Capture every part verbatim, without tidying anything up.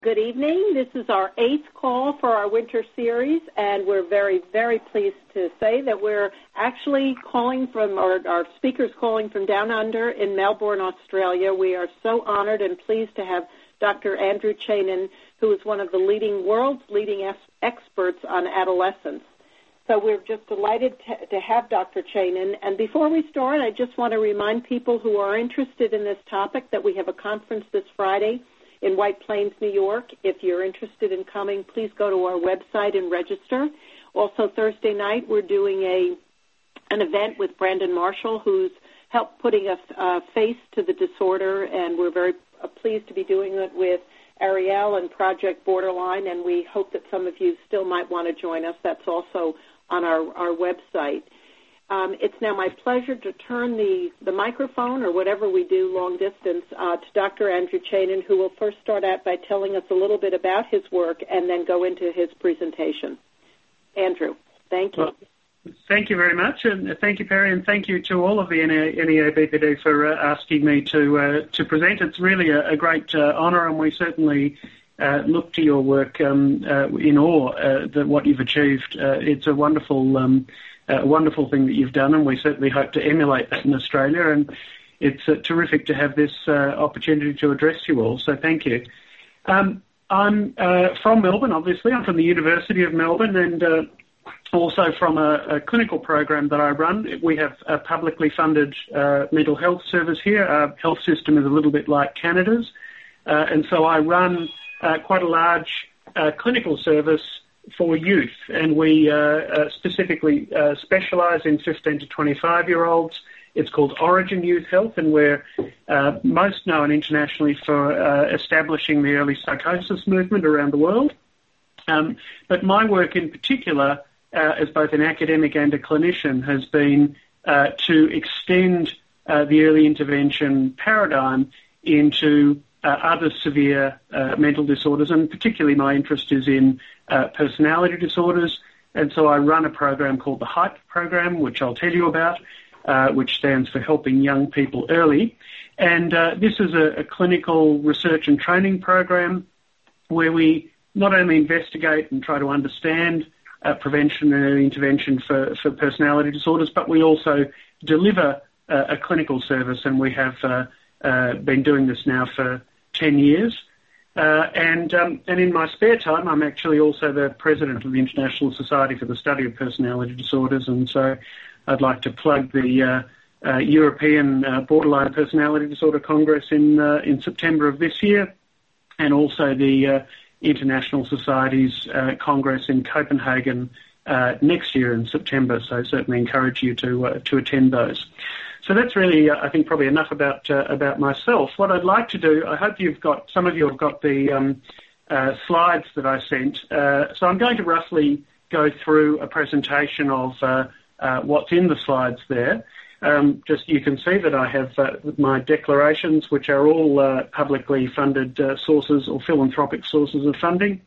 Good evening. This is our eighth call for our winter series, and we're very, very pleased to say that we're actually calling from, or our speakers calling from down under in Melbourne, Australia. We are so honored and pleased to have Doctor Andrew Chainin, who is one of the leading, world's leading es- experts on adolescence. So we're just delighted to, to have Doctor Chainin. And before we start, I just want to remind people who are interested in this topic that we have a conference this Friday in White Plains, New York. If you're interested in coming, please go to our website and register. Also, Thursday night, we're doing a an event with Brandon Marshall, who's helped putting a, a face to the disorder, and we're very uh, pleased to be doing it with Ariel and Project Borderline, and we hope that some of you still might want to join us. That's also on our, our website. Um, it's now my pleasure to turn the, the microphone, or whatever we do long distance, uh, to Doctor Andrew Chainin, who will first start out by telling us a little bit about his work and then go into his presentation. Andrew, thank you. Well, thank you very much, and thank you, Perry, and thank you to all of the N E A B P D for uh, asking me to uh, to present. It's really a, a great uh, honour, and we certainly uh, look to your work um, uh, in awe uh, that what you've achieved. Uh, it's a wonderful um, A wonderful thing that you've done, and we certainly hope to emulate that in Australia. And it's uh, terrific to have this uh, opportunity to address you all, so thank you. Um, I'm uh, from Melbourne, obviously. I'm from the University of Melbourne, and uh, also from a, a clinical program that I run. We have a publicly funded uh, mental health service here. Our health system is a little bit like Canada's, uh, and so I run uh, quite a large uh, clinical service for youth, and we uh, uh, specifically uh, specialise in fifteen to twenty-five-year-olds. It's called Origin Youth Health, and we're uh, most known internationally for uh, establishing the early psychosis movement around the world. Um, but my work in particular, uh, as both an academic and a clinician, has been uh, to extend uh, the early intervention paradigm into Uh, other severe uh, mental disorders, and particularly my interest is in uh, personality disorders, and so I run a program called the HYPE program, which I'll tell you about, uh, which stands for Helping Young People Early. And uh, this is a, a clinical research and training program where we not only investigate and try to understand uh, prevention and early intervention for, for personality disorders, but we also deliver uh, a clinical service, and we have uh, uh, been doing this now for ten years. Uh, and, um, and in my spare time, I'm actually also the president of the International Society for the Study of Personality Disorders, and so I'd like to plug the uh, uh, European uh, Borderline Personality Disorder Congress in, uh, in September of this year, and also the uh, International Society's uh, Congress in Copenhagen uh, next year in September, so I certainly encourage you to, uh, to attend those. So that's really, uh, I think, probably enough about uh, about myself. What I'd like to do, I hope you've got, some of you have got the um, uh, slides that I sent. Uh, so I'm going to roughly go through a presentation of uh, uh, what's in the slides there. Um, just you can see that I have uh, my declarations, which are all uh, publicly funded uh, sources or philanthropic sources of funding.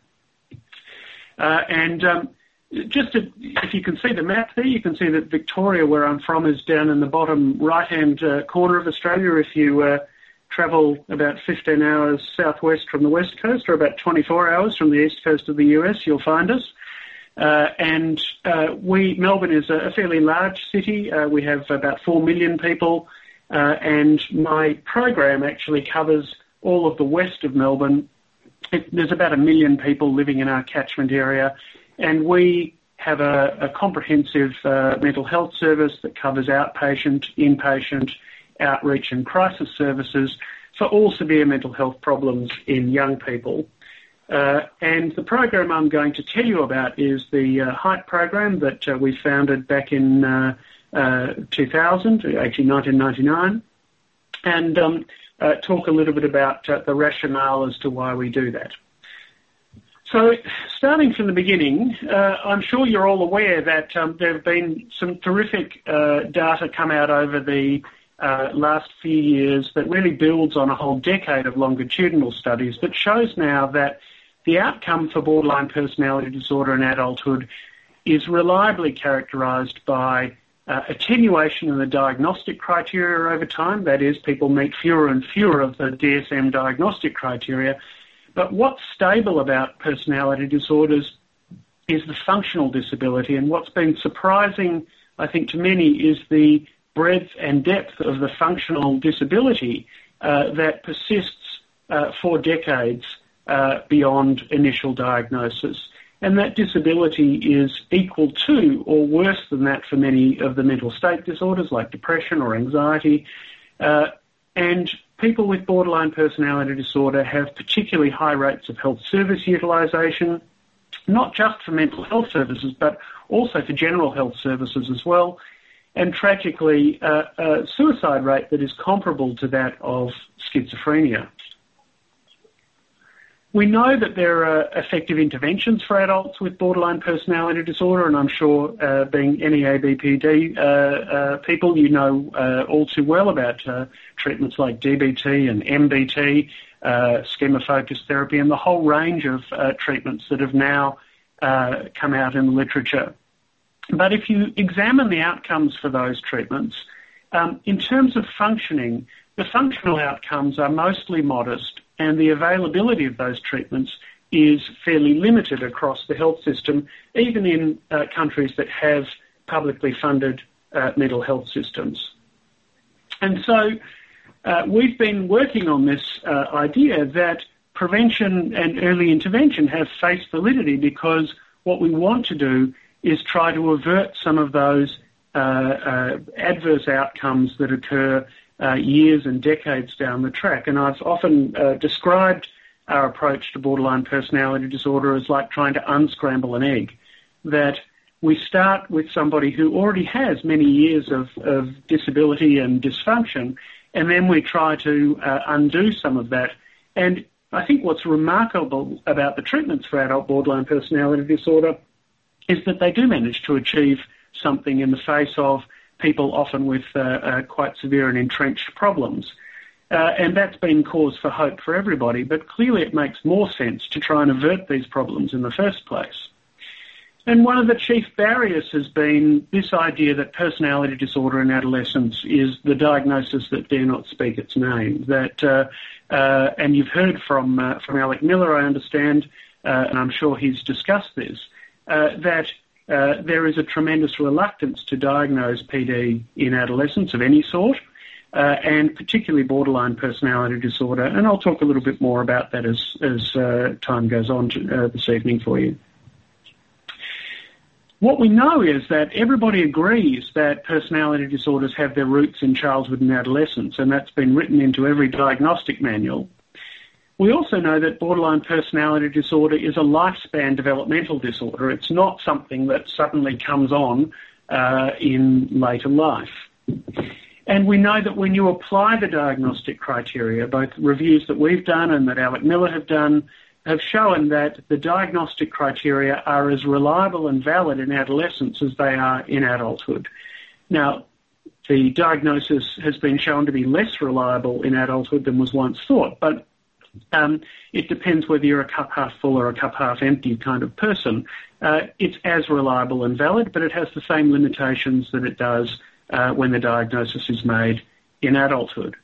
Uh, and um, Just to, if you can see the map there, you can see that Victoria, where I'm from, is down in the bottom right-hand uh, corner of Australia. If you uh, travel about fifteen hours southwest from the west coast, or about twenty-four hours from the east coast of the U S, you'll find us. Uh, and uh, we, Melbourne is a fairly large city. Uh, we have about four million people, uh, and my program actually covers all of the west of Melbourne. It, there's about a million people living in our catchment area. And we have a, a comprehensive uh, mental health service that covers outpatient, inpatient, outreach and crisis services for all severe mental health problems in young people. Uh, and the program I'm going to tell you about is the uh, HYPE program that uh, we founded back in uh, uh, two thousand, actually nineteen ninety-nine, and um, uh, talk a little bit about uh, the rationale as to why we do that. So starting from the beginning, uh, I'm sure you're all aware that um, there have been some terrific uh, data come out over the uh, last few years that really builds on a whole decade of longitudinal studies that shows now that the outcome for borderline personality disorder in adulthood is reliably characterised by uh, attenuation in the diagnostic criteria over time. That is, people meet fewer and fewer of the D S M diagnostic criteria, But what's stable about personality disorders is the functional disability, and what's been surprising, I think, to many is the breadth and depth of the functional disability uh, that persists uh, for decades uh, beyond initial diagnosis. And that disability is equal to or worse than that for many of the mental state disorders like depression or anxiety. Uh, and people with borderline personality disorder have particularly high rates of health service utilisation, not just for mental health services, but also for general health services as well. And tragically, uh, a suicide rate that is comparable to that of schizophrenia. We know that there are effective interventions for adults with borderline personality disorder, and I'm sure, uh, being N E A B P D uh, uh, people, you know uh, all too well about uh, treatments like D B T and M B T, uh, schema-focused therapy, and the whole range of uh, treatments that have now uh, come out in the literature. But if you examine the outcomes for those treatments, um, in terms of functioning, the functional outcomes are mostly modest, and the availability of those treatments is fairly limited across the health system, even in uh, countries that have publicly funded uh, mental health systems. And so uh, we've been working on this uh, idea that prevention and early intervention have face validity, because what we want to do is try to avert some of those uh, uh, adverse outcomes that occur Uh, years and decades down the track. And I've often uh, described our approach to borderline personality disorder as like trying to unscramble an egg, that we start with somebody who already has many years of, of disability and dysfunction, and then we try to uh, undo some of that. And I think what's remarkable about the treatments for adult borderline personality disorder is that they do manage to achieve something in the face of people often with uh, uh, quite severe and entrenched problems. Uh, and that's been cause for hope for everybody, but clearly it makes more sense to try and avert these problems in the first place. And one of the chief barriers has been this idea that personality disorder in adolescence is the diagnosis that dare not speak its name. That, uh, uh, and you've heard from, uh, from Alec Miller, I understand, uh, and I'm sure he's discussed this, uh, that Uh, there is a tremendous reluctance to diagnose P D in adolescents of any sort, uh, and particularly borderline personality disorder. And I'll talk a little bit more about that as, as uh, time goes on to, uh, this evening for you. What we know is that everybody agrees that personality disorders have their roots in childhood and adolescence, and that's been written into every diagnostic manual. We also know that borderline personality disorder is a lifespan developmental disorder. It's not something that suddenly comes on uh, in later life. And we know that when you apply the diagnostic criteria, both reviews that we've done and that Alec Miller have done, have shown that the diagnostic criteria are as reliable and valid in adolescence as they are in adulthood. Now, the diagnosis has been shown to be less reliable in adulthood than was once thought, but Um, it depends whether you're a cup half full or a cup half empty kind of person. Uh, it's as reliable and valid, but it has the same limitations that it does uh, when the diagnosis is made in adulthood.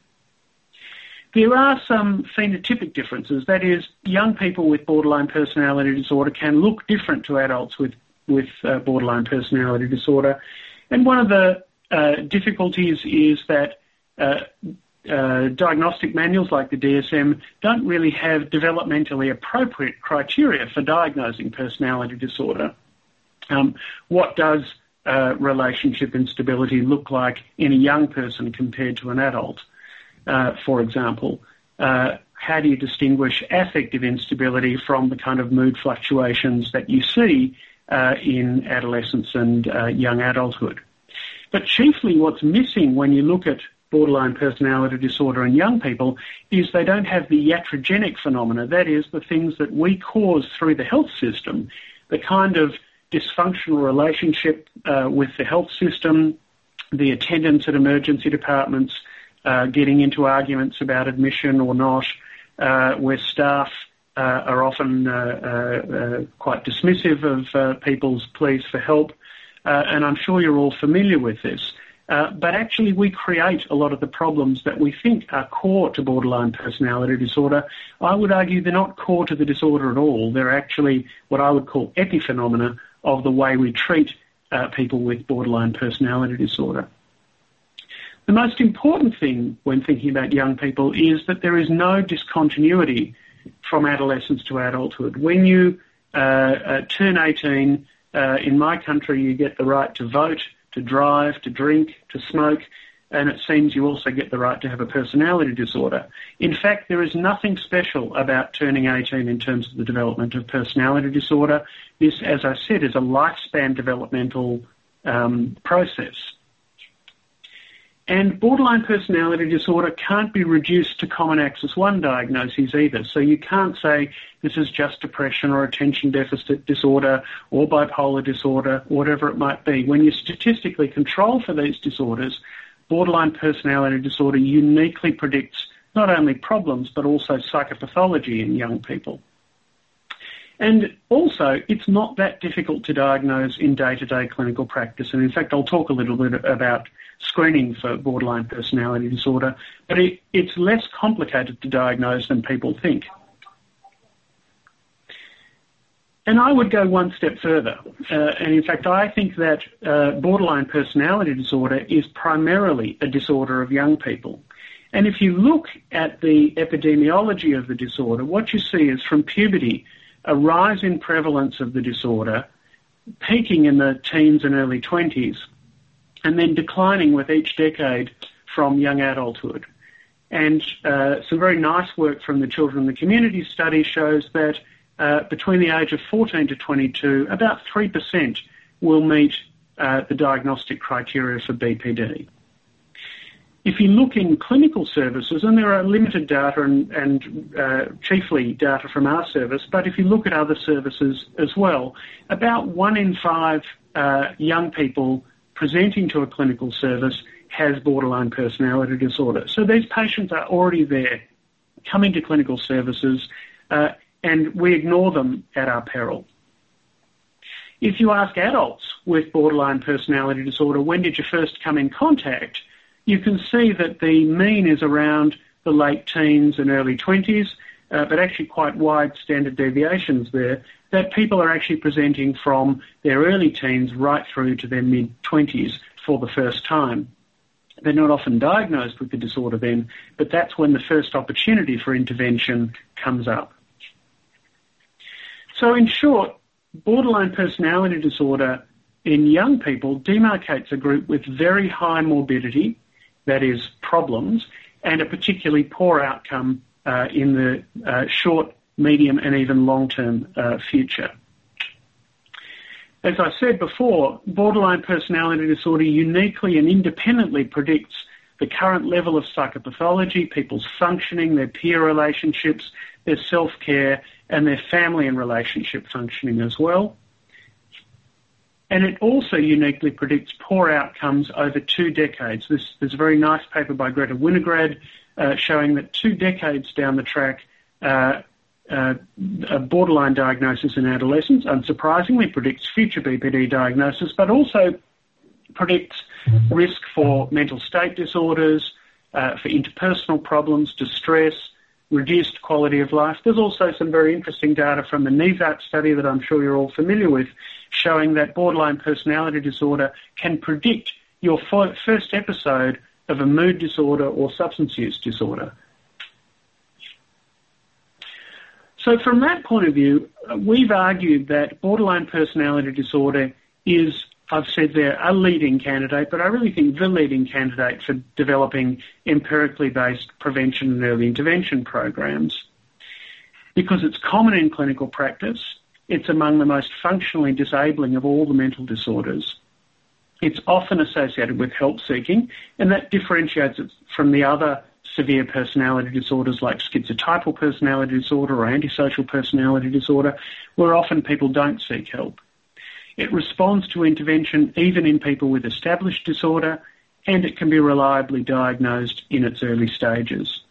There are some phenotypic differences. That is, young people with borderline personality disorder can look different to adults with, with uh, borderline personality disorder. And one of the uh, difficulties is that uh, Uh, diagnostic manuals like the D S M don't really have developmentally appropriate criteria for diagnosing personality disorder. Um, what does uh, relationship instability look like in a young person compared to an adult, uh, for example? Uh, how do you distinguish affective instability from the kind of mood fluctuations that you see uh, in adolescence and uh, young adulthood? But chiefly what's missing when you look at borderline personality disorder in young people is they don't have the iatrogenic phenomena, that is, the things that we cause through the health system, the kind of dysfunctional relationship uh, with the health system, the attendance at emergency departments, uh, getting into arguments about admission or not, uh, where staff uh, are often uh, uh, uh, quite dismissive of uh, people's pleas for help. Uh, and I'm sure you're all familiar with this. Uh, but actually we create a lot of the problems that we think are core to borderline personality disorder. I would argue they're not core to the disorder at all. They're actually what I would call epiphenomena of the way we treat uh, people with borderline personality disorder. The most important thing when thinking about young people is that there is no discontinuity from adolescence to adulthood. When you uh, uh, turn eighteen, uh, in my country you get the right to vote, to drive, to drink, to smoke, and it seems you also get the right to have a personality disorder. In fact, there is nothing special about turning eighteen in terms of the development of personality disorder. This, as I said, is a lifespan developmental um, process. And borderline personality disorder can't be reduced to common axis one diagnoses either. So you can't say this is just depression or attention deficit disorder or bipolar disorder, whatever it might be. When you statistically control for these disorders, borderline personality disorder uniquely predicts not only problems but also psychopathology in young people. And also, it's not that difficult to diagnose in day-to-day clinical practice. And in fact, I'll talk a little bit about screening for borderline personality disorder, but it, it's less complicated to diagnose than people think. And I would go one step further. Uh, and in fact, I think that uh, borderline personality disorder is primarily a disorder of young people. And if you look at the epidemiology of the disorder, what you see is from puberty, a rise in prevalence of the disorder, peaking in the teens and early twenties, and then declining with each decade from young adulthood. And uh, some very nice work from the Children in the Community study shows that uh, between the age of fourteen to twenty-two, about three percent will meet uh, the diagnostic criteria for B P D. If you look in clinical services, and there are limited data and, and uh, chiefly data from our service, but if you look at other services as well, about one in five uh, young people presenting to a clinical service has borderline personality disorder. So these patients are already there, coming to clinical services, uh, and we ignore them at our peril. If you ask adults with borderline personality disorder, when did you first come in contact, you can see that the mean is around the late teens and early twenties, uh, but actually quite wide standard deviations there, that people are actually presenting from their early teens right through to their mid-twenties for the first time. They're not often diagnosed with the disorder then, but that's when the first opportunity for intervention comes up. So in short, borderline personality disorder in young people demarcates a group with very high morbidity, that is problems, and a particularly poor outcome uh, in the uh, short, medium and even long-term uh, future. As I said before, borderline personality disorder uniquely and independently predicts the current level of psychopathology, people's functioning, their peer relationships, their self-care and their family and relationship functioning as well. And it also uniquely predicts poor outcomes over two decades. This, there's a very nice paper by Greta Winograd uh, showing that two decades down the track, uh, uh, a borderline diagnosis in adolescence, unsurprisingly, predicts future B P D diagnosis, but also predicts risk for mental state disorders, uh, for interpersonal problems, distress, reduced quality of life. There's also some very interesting data from the N E V A T study that I'm sure you're all familiar with, showing that borderline personality disorder can predict your first episode of a mood disorder or substance use disorder. So from that point of view, we've argued that borderline personality disorder is, I've said there, a leading candidate, but I really think the leading candidate for developing empirically based prevention and early intervention programs. Because it's common in clinical practice, it's among the most functionally disabling of all the mental disorders. It's often associated with help seeking, and that differentiates it from the other severe personality disorders like schizotypal personality disorder or antisocial personality disorder, where often people don't seek help. It responds to intervention even in people with established disorder, and it can be reliably diagnosed in its early stages.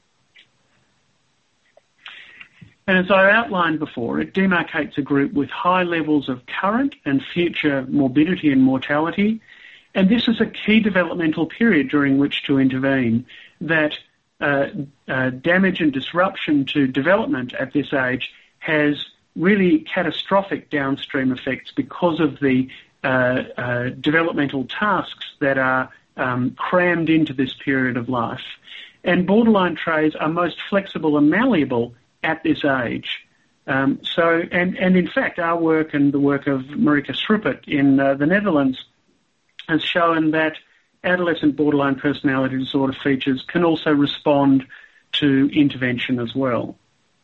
And as I outlined before, it demarcates a group with high levels of current and future morbidity and mortality, And this is a key developmental period during which to intervene, that uh, uh, damage and disruption to development at this age has really catastrophic downstream effects because of the uh, uh, developmental tasks that are um, crammed into this period of life. And borderline traits are most flexible and malleable at this age. Um, so, and, and in fact, our work and the work of Marika Schruppert in uh, the Netherlands has shown that adolescent borderline personality disorder features can also respond to intervention as well.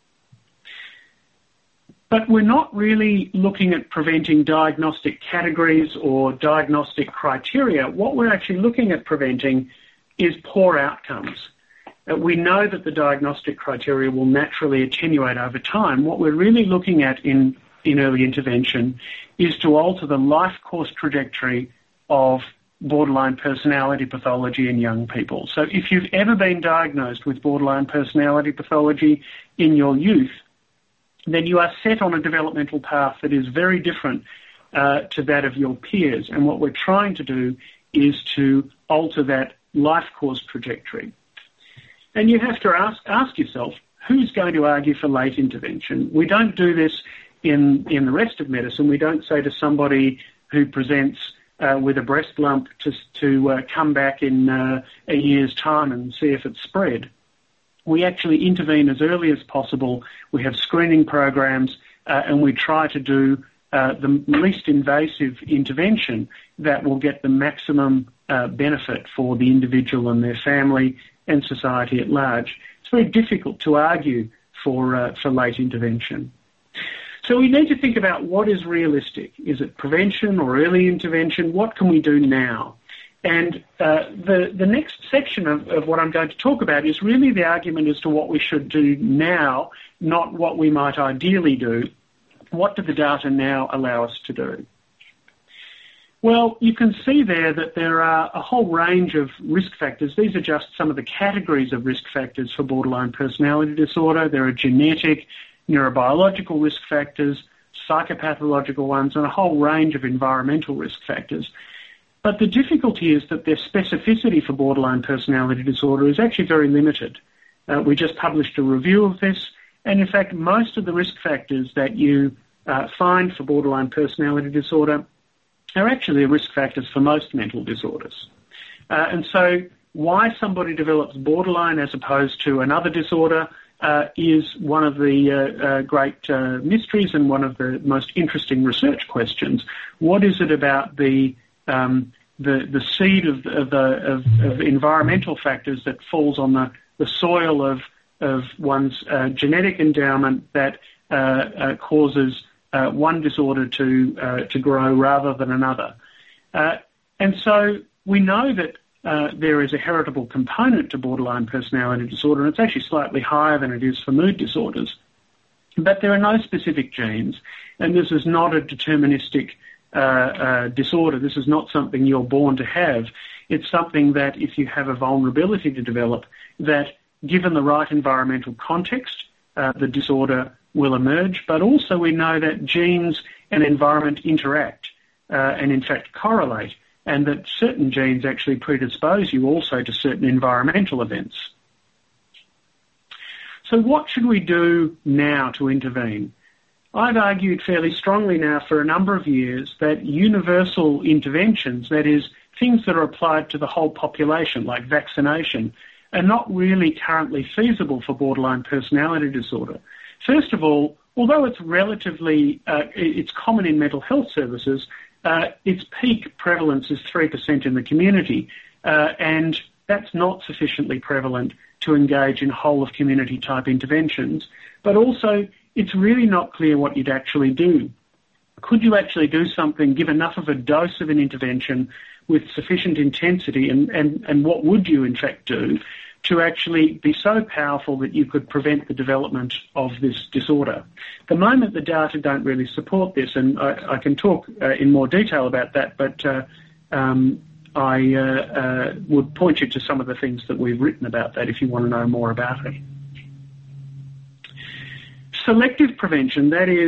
But we're not really looking at preventing diagnostic categories or diagnostic criteria. What we're actually looking at preventing is poor outcomes. Uh, we know that the diagnostic criteria will naturally attenuate over time. What we're really looking at in, in early intervention is to alter the life course trajectory of borderline personality pathology in young people. So if you've ever been diagnosed with borderline personality pathology in your youth, then you are set on a developmental path that is very different uh, to that of your peers. And what we're trying to do is to alter that life course trajectory. And you have to ask, ask yourself, who's going to argue for late intervention? We don't do this in, in the rest of medicine. We don't say to somebody who presents uh, with a breast lump to, to uh, come back in uh, a year's time and see if it's spread. We actually intervene as early as possible. We have screening programs, uh, and we try to do uh, the least invasive intervention that will get the maximum uh, benefit for the individual and their family and society at large. It's very difficult to argue for uh, for late intervention. So we need to think about what is realistic. Is it prevention or early intervention? What can we do now? And uh, the, the next section of, of what I'm going to talk about is really the argument as to what we should do now, not what we might ideally do. What do the data now allow us to do? Well, you can see there that there are a whole range of risk factors. These are just some of the categories of risk factors for borderline personality disorder. There are genetic, neurobiological risk factors, psychopathological ones, and a whole range of environmental risk factors. But the difficulty is that their specificity for borderline personality disorder is actually very limited. Uh, we just published a review of this, and in fact, most of the risk factors that you uh, find for borderline personality disorder are actually risk factors for most mental disorders. Uh, and so why somebody develops borderline as opposed to another disorder uh, is one of the uh, uh, great uh, mysteries and one of the most interesting research questions. What is it about the Um, the, the seed of, of, of, of environmental factors that falls on the, the soil of, of one's uh, genetic endowment that uh, uh, causes uh, one disorder to, uh, to grow rather than another. Uh, and so we know that uh, there is a heritable component to borderline personality disorder, and it's actually slightly higher than it is for mood disorders. But there are no specific genes, and this is not a deterministic Uh, uh, disorder. This is not something you're born to have. It's something that if you have a vulnerability to develop, that given the right environmental context, uh, the disorder will emerge. But also we know that genes and environment interact uh, and in fact correlate, and that certain genes actually predispose you also to certain environmental events. So what should we do now to intervene? I've argued fairly strongly now for a number of years that universal interventions, that is, things that are applied to the whole population, like vaccination, are not really currently feasible for borderline personality disorder. First of all, although it's relatively, uh, it's common in mental health services, uh, its peak prevalence is three percent in the community, uh, and that's not sufficiently prevalent to engage in whole-of-community type interventions. But also, it's really not clear what you'd actually do. Could you actually do something, give enough of a dose of an intervention with sufficient intensity, and, and, and what would you in fact do to actually be so powerful that you could prevent the development of this disorder? At the moment, the data don't really support this, and I, I can talk uh, in more detail about that, but uh, um, I uh, uh, would point you to some of the things that we've written about that if you want to know more about it. Selective prevention, that is,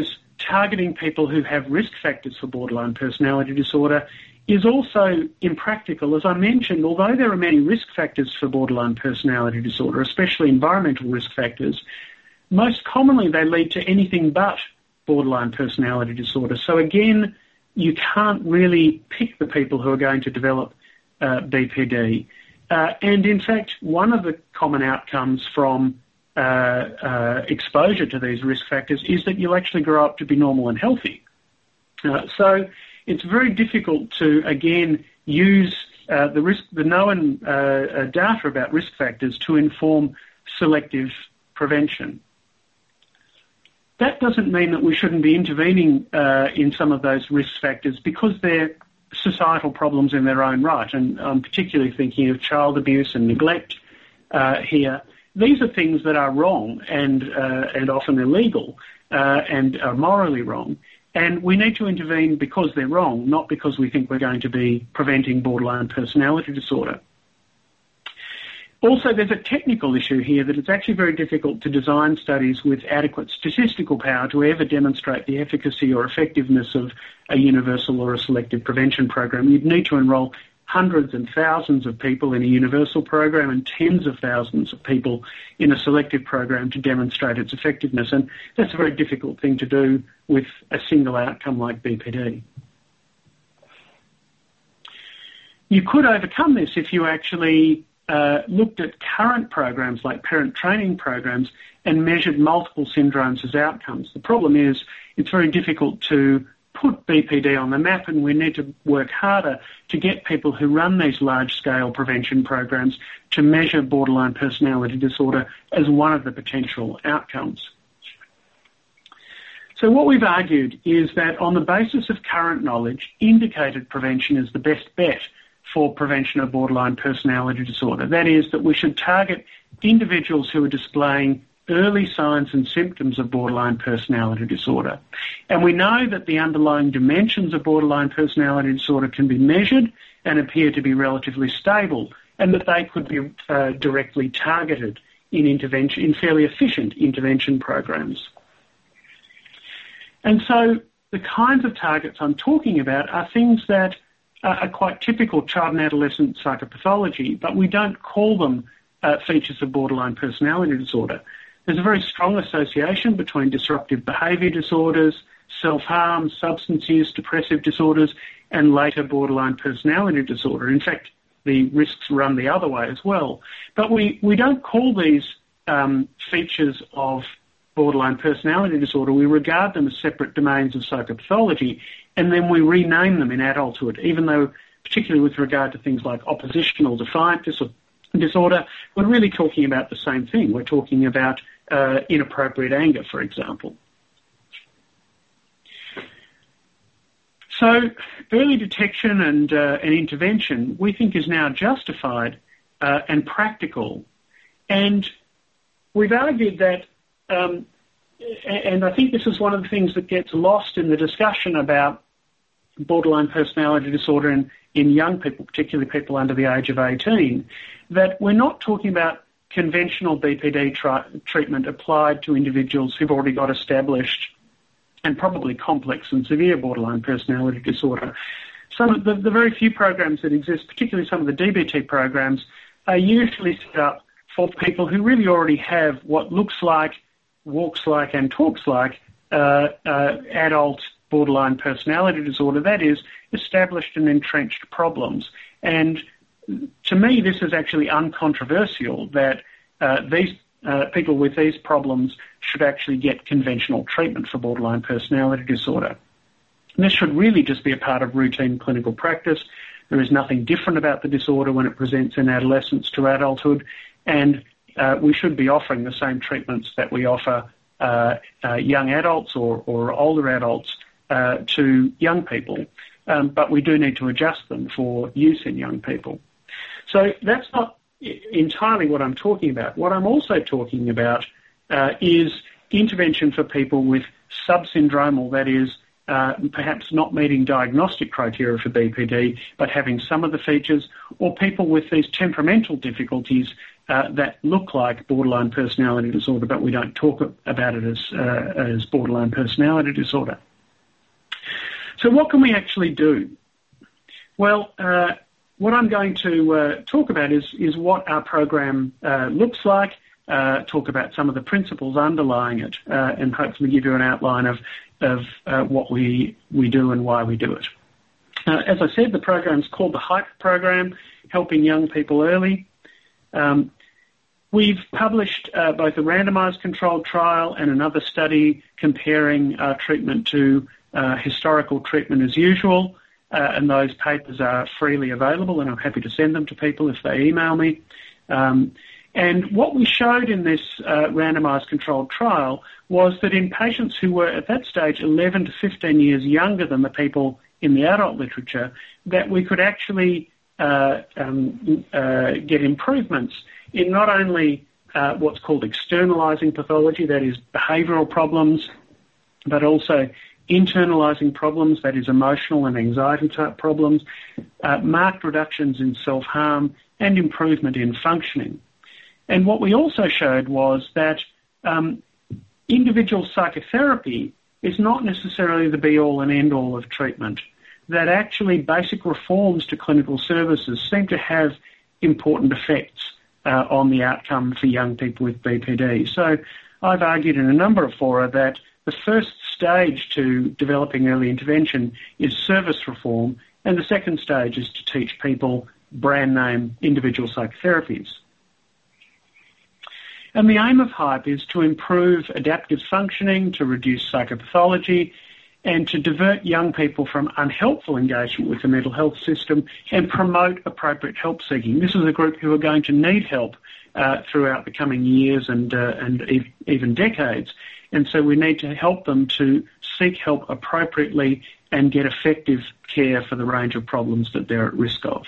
targeting people who have risk factors for borderline personality disorder is also impractical. As I mentioned, although there are many risk factors for borderline personality disorder, especially environmental risk factors, most commonly they lead to anything but borderline personality disorder. So again, you can't really pick the people who are going to develop uh, B P D. Uh, and in fact, one of the common outcomes from uh, uh, exposure to these risk factors is that you'll actually grow up to be normal and healthy. Uh, so it's very difficult to, again, use uh, the risk, the known uh, data about risk factors to inform selective prevention. That doesn't mean that we shouldn't be intervening uh, in some of those risk factors because they're societal problems in their own right, and I'm particularly thinking of child abuse and neglect uh, here. These are things that are wrong and uh, and often illegal uh, and are morally wrong, and we need to intervene because they're wrong, not because we think we're going to be preventing borderline personality disorder. Also, there's a technical issue here that it's actually very difficult to design studies with adequate statistical power to ever demonstrate the efficacy or effectiveness of a universal or a selective prevention program. You'd need to enrol hundreds and thousands of people in a universal program and tens of thousands of people in a selective program to demonstrate its effectiveness. And that's a very difficult thing to do with a single outcome like B P D. You could overcome this if you actually Uh, looked at current programs like parent training programs and measured multiple syndromes as outcomes. The problem is it's very difficult to put B P D on the map, and we need to work harder to get people who run these large-scale prevention programs to measure borderline personality disorder as one of the potential outcomes. So what we've argued is that on the basis of current knowledge, indicated prevention is the best bet for prevention of borderline personality disorder. That is, that we should target individuals who are displaying early signs and symptoms of borderline personality disorder. And we know that the underlying dimensions of borderline personality disorder can be measured and appear to be relatively stable, and that they could be uh, directly targeted in intervention, in fairly efficient intervention programs. And so the kinds of targets I'm talking about are things that are quite typical child and adolescent psychopathology, but we don't call them uh, features of borderline personality disorder. There's a very strong association between disruptive behaviour disorders, self-harm, substance use, depressive disorders, and later borderline personality disorder. In fact, the risks run the other way as well. But we, we don't call these um, features of borderline personality disorder. We regard them as separate domains of psychopathology, and then we rename them in adulthood, even though, particularly with regard to things like oppositional defiant dis- disorder, we're really talking about the same thing. We're talking about uh, inappropriate anger, for example. So early detection and, uh, and intervention, we think, is now justified uh, and practical. And we've argued that Um, and I think this is one of the things that gets lost in the discussion about borderline personality disorder in, in young people, particularly people under the age of eighteen, that we're not talking about conventional B P D tri- treatment applied to individuals who've already got established and probably complex and severe borderline personality disorder. Some of the, the very few programs that exist, particularly some of the D B T programs, are usually set up for people who really already have what looks like, walks like and talks like uh, uh, adult borderline personality disorder, that is, established and entrenched problems. And to me, this is actually uncontroversial that uh, these uh, people with these problems should actually get conventional treatment for borderline personality disorder. And this should really just be a part of routine clinical practice. There is nothing different about the disorder when it presents in adolescence to adulthood, and Uh, we should be offering the same treatments that we offer uh, uh, young adults or, or older adults uh, to young people, um, but we do need to adjust them for use in young people. So that's not entirely what I'm talking about. What I'm also talking about uh, is intervention for people with subsyndromal, that is, uh, perhaps not meeting diagnostic criteria for B P D, but having some of the features, or people with these temperamental difficulties uh, that look like borderline personality disorder, but we don't talk about it as, uh, as borderline personality disorder. So what can we actually do? Well, uh, what I'm going to uh, talk about is, is what our program uh, looks like, uh, talk about some of the principles underlying it, uh, and hopefully give you an outline of, of uh, what we, we do and why we do it. Uh, as I said, the program is called the HYPE program, Helping Young People Early. Um, we've published uh, both a randomised controlled trial and another study comparing our treatment to uh, historical treatment as usual, uh, and those papers are freely available, and I'm happy to send them to people if they email me. Um, and what we showed in this uh, randomised controlled trial was that in patients who were at that stage eleven to fifteen years younger than the people in the adult literature, that we could actually uh, um, uh, get improvements in not only uh, what's called externalizing pathology, that is behavioural problems, but also internalizing problems, that is emotional and anxiety type problems, uh, marked reductions in self-harm, and improvement in functioning. And what we also showed was that um, individual psychotherapy is not necessarily the be-all and end-all of treatment, that actually basic reforms to clinical services seem to have important effects uh, on the outcome for young people with B P D. So I've argued in a number of fora that the first stage to developing early intervention is service reform, and the second stage is to teach people brand name individual psychotherapies. And the aim of HYPE is to improve adaptive functioning, to reduce psychopathology, and to divert young people from unhelpful engagement with the mental health system and promote appropriate help seeking. This is a group who are going to need help uh, throughout the coming years and, uh, and e- even decades. And so we need to help them to seek help appropriately and get effective care for the range of problems that they're at risk of.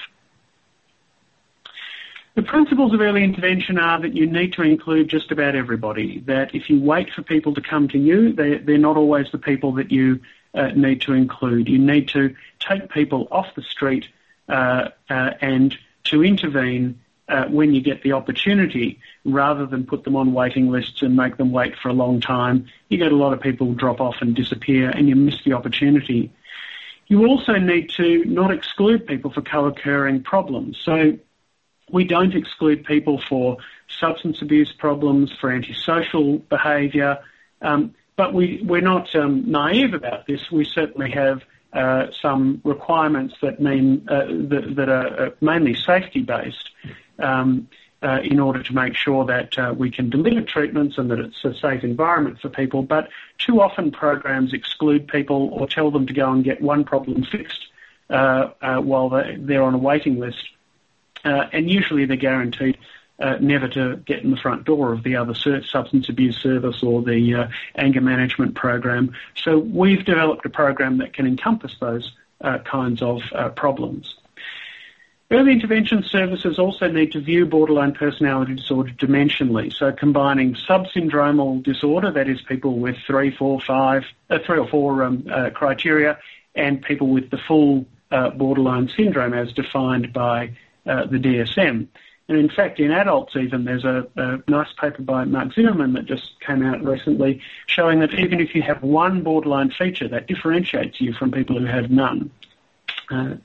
The principles of early intervention are that you need to include just about everybody, that if you wait for people to come to you, they, they're not always the people that you uh, need to include. You need to take people off the street uh, uh, and to intervene uh, when you get the opportunity, rather than put them on waiting lists and make them wait for a long time. You get a lot of people drop off and disappear, and you miss the opportunity. You also need to not exclude people for co-occurring problems. So we don't exclude people for substance abuse problems, for antisocial behaviour, um, but we, we're not um, naive about this. We certainly have uh, some requirements that mean uh, that, that are mainly safety-based um, uh, in order to make sure that uh, we can deliver treatments and that it's a safe environment for people. But too often programs exclude people or tell them to go and get one problem fixed uh, uh, while they're on a waiting list. Uh, and usually they're guaranteed uh, never to get in the front door of the other substance abuse service or the uh, anger management program. So we've developed a program that can encompass those uh, kinds of uh, problems. Early intervention services also need to view borderline personality disorder dimensionally, so combining subsyndromal disorder, that is people with three, four, five, uh, three or four um, uh, criteria, and people with the full uh, borderline syndrome as defined by Uh, the D S M. And in fact, in adults even, there's a, a nice paper by Mark Zimmerman that just came out recently showing that even if you have one borderline feature, that differentiates you from people who have none. Uh,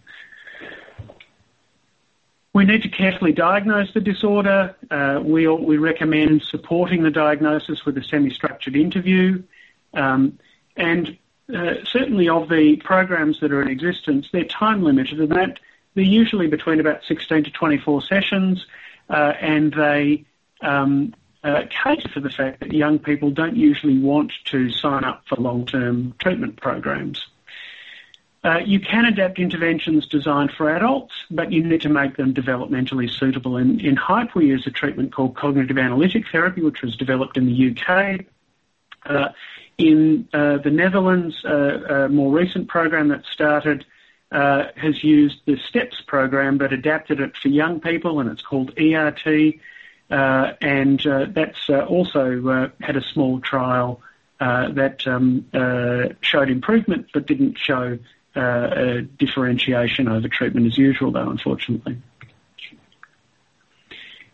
we need to carefully diagnose the disorder. Uh, we, we recommend supporting the diagnosis with a semi-structured interview. Um, and uh, certainly of the programs that are in existence, they're time limited, and that they're usually between about sixteen to twenty-four sessions, uh, and they um, uh, cater for the fact that young people don't usually want to sign up for long-term treatment programs. Uh, you can adapt interventions designed for adults, but you need to make them developmentally suitable. In, in HYPE, we use a treatment called cognitive analytic therapy, which was developed in the U K. Uh, in uh, the Netherlands, uh, a more recent program that started Uh, has used the STEPS program but adapted it for young people, and it's called E R T, uh, and uh, that's uh, also uh, had a small trial uh, that um, uh, showed improvement but didn't show uh, a differentiation over treatment as usual, though, unfortunately.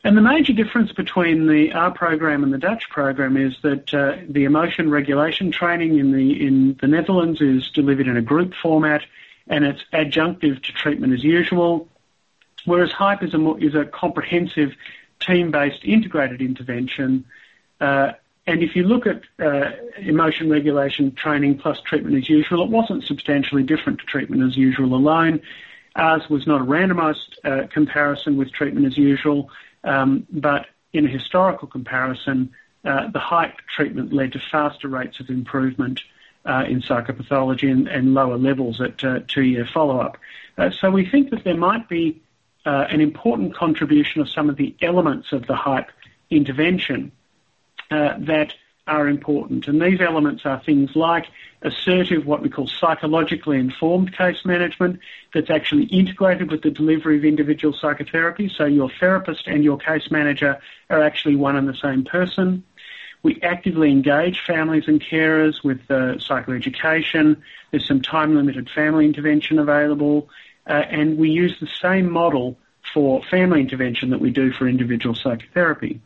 And the major difference between the our program and the Dutch program is that uh, the emotion regulation training in the in the Netherlands is delivered in a group format, and it's adjunctive to treatment as usual, whereas HYPE is a, more, is a comprehensive team-based integrated intervention. Uh, and if you look at uh, emotion regulation training plus treatment as usual, it wasn't substantially different to treatment as usual alone. Ours was not a randomised uh, comparison with treatment as usual, um, but in a historical comparison, uh, the HYPE treatment led to faster rates of improvement uh, in psychopathology and, and lower levels at uh, two-year follow-up. Uh, so we think that there might be uh, an important contribution of some of the elements of the HYPE intervention uh, that are important. And these elements are things like assertive, what we call psychologically informed case management that's actually integrated with the delivery of individual psychotherapy. So your therapist and your case manager are actually one and the same person. We actively engage families and carers with uh, psychoeducation. There's some time-limited family intervention available. Uh, and we use the same model for family intervention that we do for individual psychotherapy.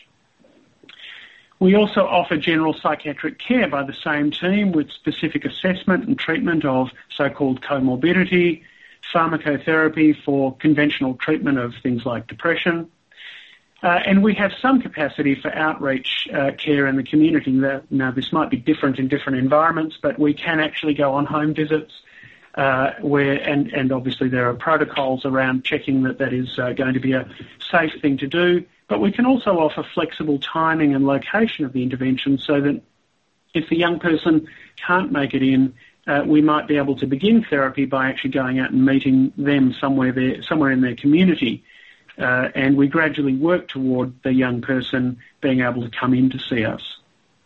We also offer general psychiatric care by the same team with specific assessment and treatment of so-called comorbidity, pharmacotherapy for conventional treatment of things like depression. Uh, and we have some capacity for outreach uh, care in the community. Now, this might be different in different environments, but we can actually go on home visits uh, where, and, and obviously there are protocols around checking that that is uh, going to be a safe thing to do. But we can also offer flexible timing and location of the intervention so that if the young person can't make it in, uh, we might be able to begin therapy by actually going out and meeting them somewhere there, somewhere in their community. Uh, and we gradually work toward the young person being able to come in to see us.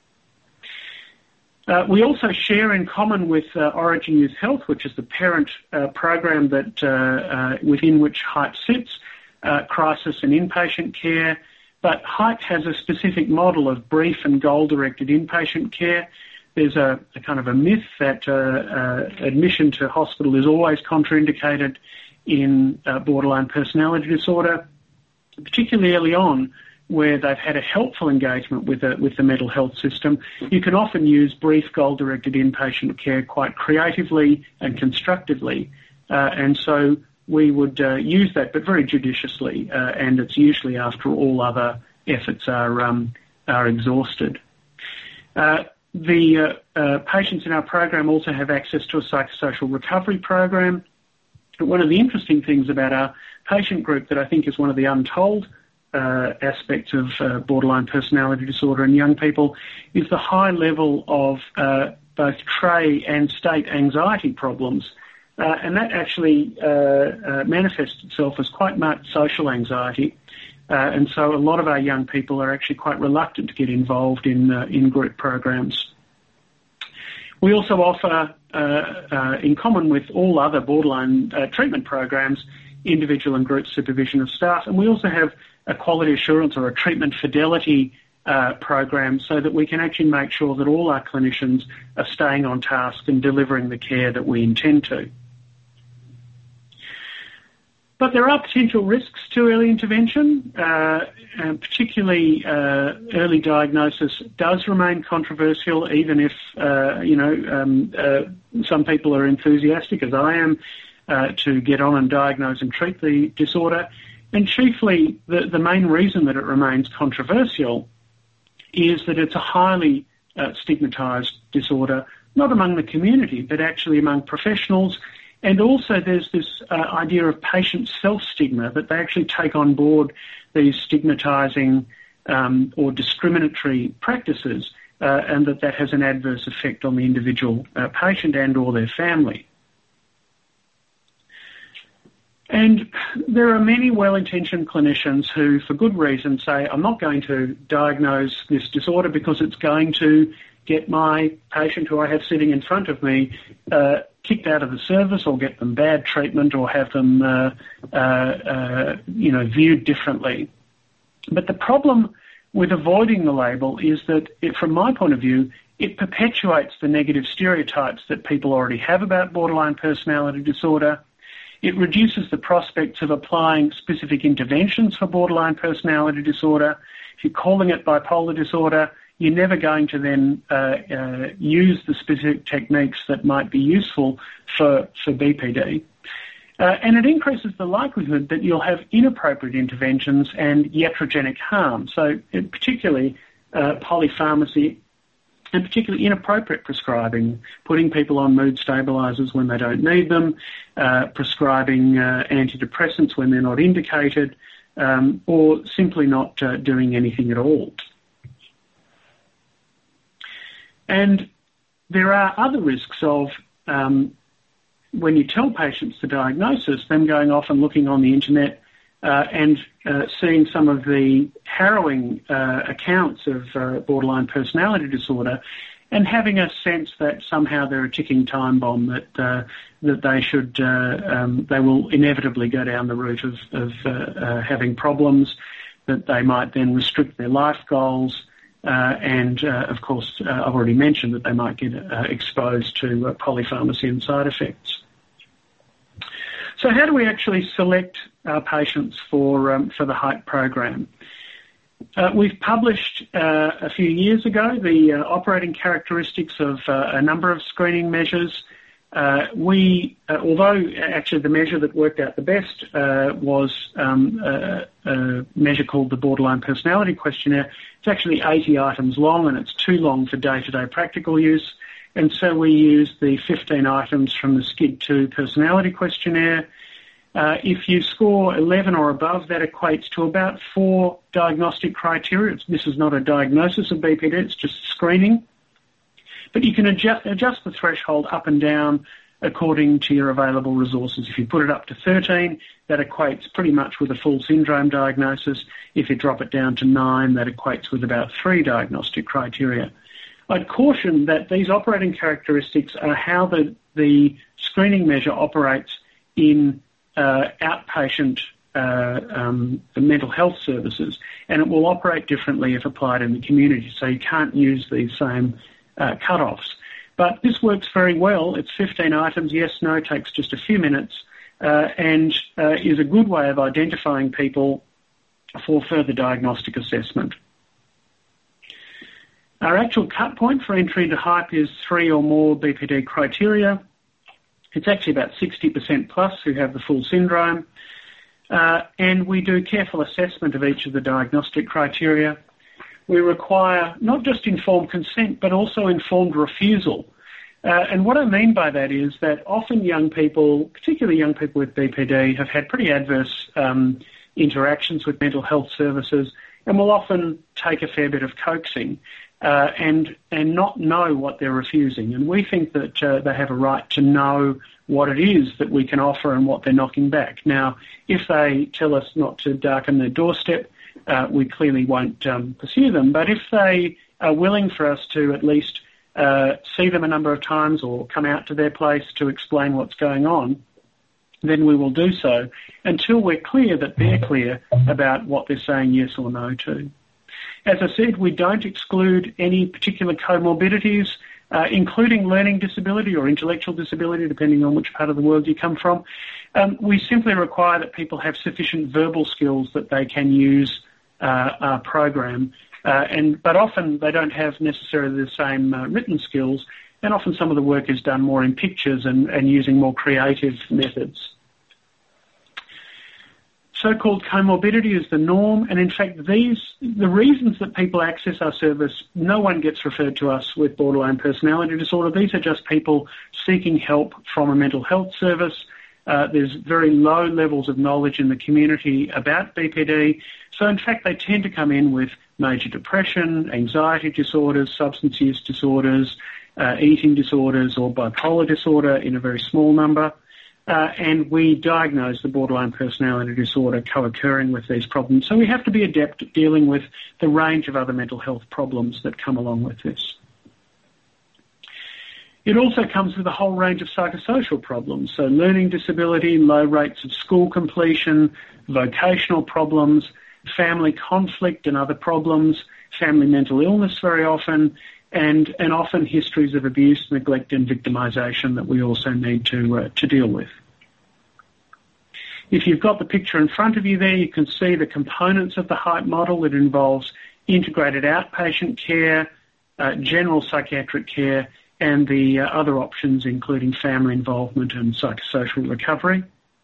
Uh, we also share in common with uh, Origin Youth Health, which is the parent uh, program that uh, uh, within which HYPE sits, Uh, crisis and inpatient care, but HYPE has a specific model of brief and goal-directed inpatient care. There's a, a kind of a myth that uh, uh, admission to hospital is always contraindicated in uh, borderline personality disorder, particularly early on where they've had a helpful engagement with, a, with the mental health system. You can often use brief goal-directed inpatient care quite creatively and constructively, uh, and so we would uh, use that, but very judiciously, uh, and it's usually after all other efforts are um, are exhausted. Uh, the uh, uh, patients in our program also have access to a psychosocial recovery program. But one of the interesting things about our patient group that I think is one of the untold uh, aspects of uh, borderline personality disorder in young people is the high level of uh, both tray and state anxiety problems. Uh, and that actually uh, uh, manifests itself as quite marked social anxiety. Uh, and so a lot of our young people are actually quite reluctant to get involved in, uh, in group programs. We also offer, uh, uh, in common with all other borderline uh, treatment programs, individual and group supervision of staff. And we also have a quality assurance or a treatment fidelity uh, program so that we can actually make sure that all our clinicians are staying on task and delivering the care that we intend to. But there are potential risks to early intervention, uh, and particularly uh, early diagnosis does remain controversial, even if, uh, you know, um, uh, some people are enthusiastic, as I am, uh, to get on and diagnose and treat the disorder. And chiefly, the, the main reason that it remains controversial is that it's a highly uh, stigmatised disorder, not among the community, but actually among professionals. And also there's this uh, idea of patient self-stigma, that they actually take on board these stigmatising um, or discriminatory practices, uh, and that that has an adverse effect on the individual uh, patient and or their family. And there are many well-intentioned clinicians who, for good reason, say, I'm not going to diagnose this disorder because it's going to get my patient who I have sitting in front of me uh, kicked out of the service, or get them bad treatment, or have them, uh, uh, uh, you know, viewed differently. But the problem with avoiding the label is that, it, from my point of view, it perpetuates the negative stereotypes that people already have about borderline personality disorder. It reduces the prospects of applying specific interventions for borderline personality disorder. If you're calling it bipolar disorder, you're never going to then uh, uh, use the specific techniques that might be useful for, for B P D. Uh, and it increases the likelihood that you'll have inappropriate interventions and iatrogenic harm. So it, particularly uh, polypharmacy and particularly inappropriate prescribing, putting people on mood stabilisers when they don't need them, uh, prescribing uh, antidepressants when they're not indicated, um, or simply not uh, doing anything at all. And there are other risks of um, when you tell patients the diagnosis, them going off and looking on the internet uh, and uh, seeing some of the harrowing uh, accounts of uh, borderline personality disorder and having a sense that somehow they're a ticking time bomb, that uh, that they should uh, um, they will inevitably go down the route of, of uh, uh, having problems, that they might then restrict their life goals. Uh, and, uh, of course, uh, I've already mentioned that they might get uh, exposed to uh, polypharmacy and side effects. So how do we actually select our patients for, um, for the HYPE program? Uh, we've published uh, a few years ago the uh, operating characteristics of uh, a number of screening measures. Uh, we, uh, although actually the measure that worked out the best uh, was um, a, a measure called the Borderline Personality Questionnaire, it's actually eighty items long and it's too long for day-to-day practical use. And so we use the fifteen items from the SCID two Personality Questionnaire. Uh, if you score eleven or above, that equates to about four diagnostic criteria. This is not a diagnosis of B P D, it's just screening. But you can adjust, adjust the threshold up and down according to your available resources. If you put it up to thirteen, that equates pretty much with a full syndrome diagnosis. If you drop it down to nine, that equates with about three diagnostic criteria. I'd caution that these operating characteristics are how the, the screening measure operates in uh, outpatient uh, um, mental health services, and it will operate differently if applied in the community, so you can't use these same uh, cut-offs. But this works very well. It's fifteen items, yes, no, takes just a few minutes, uh, and uh, is a good way of identifying people for further diagnostic assessment. Our actual cut point for entry into HYPE is three or more B P D criteria. It's actually about sixty percent plus who have the full syndrome. Uh, and we do careful assessment of each of the diagnostic criteria. We require not just informed consent, but also informed refusal. Uh, and what I mean by that is that often young people, particularly young people with B P D, have had pretty adverse um, interactions with mental health services and will often take a fair bit of coaxing uh, and and not know what they're refusing. And we think that uh, they have a right to know what it is that we can offer and what they're knocking back. Now, if they tell us not to darken their doorstep, Uh, we clearly won't um, pursue them. But if they are willing for us to at least uh, see them a number of times or come out to their place to explain what's going on, then we will do so until we're clear that they're clear about what they're saying yes or no to. As I said, we don't exclude any particular comorbidities, uh, including learning disability or intellectual disability, depending on which part of the world you come from. Um, we simply require that people have sufficient verbal skills that they can use Uh, our program, uh, and but often they don't have necessarily the same uh, written skills, and often some of the work is done more in pictures and, and using more creative methods. So-called comorbidity is the norm, and in fact these, the reasons that people access our service, no one gets referred to us with borderline personality disorder. These are just people seeking help from a mental health service. Uh, there's very low levels of knowledge in the community about B P D. So, in fact, they tend to come in with major depression, anxiety disorders, substance use disorders, uh, eating disorders, or bipolar disorder in a very small number. Uh, and we diagnose the borderline personality disorder co-occurring with these problems. So we have to be adept at dealing with the range of other mental health problems that come along with this. It also comes with a whole range of psychosocial problems, so learning disability, low rates of school completion, vocational problems, family conflict and other problems, family mental illness very often, and, and often histories of abuse, neglect and victimisation that we also need to, uh, to deal with. If you've got the picture in front of you there, you can see the components of the HYPE model. It involves integrated outpatient care, uh, general psychiatric care, and the uh, other options including family involvement and psychosocial recovery.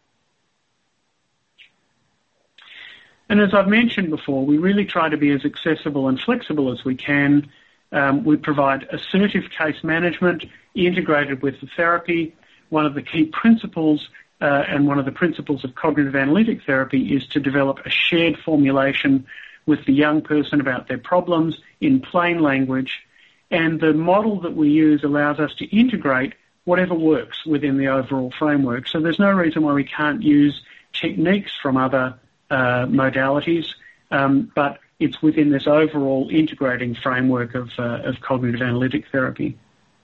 And as I've mentioned before, we really try to be as accessible and flexible as we can. Um, we provide assertive case management integrated with the therapy. One of the key principles uh, and one of the principles of cognitive analytic therapy is to develop a shared formulation with the young person about their problems in plain language. And the model that we use allows us to integrate whatever works within the overall framework. So there's no reason why we can't use techniques from other uh, modalities, um, but it's within this overall integrating framework of, uh, of cognitive analytic therapy.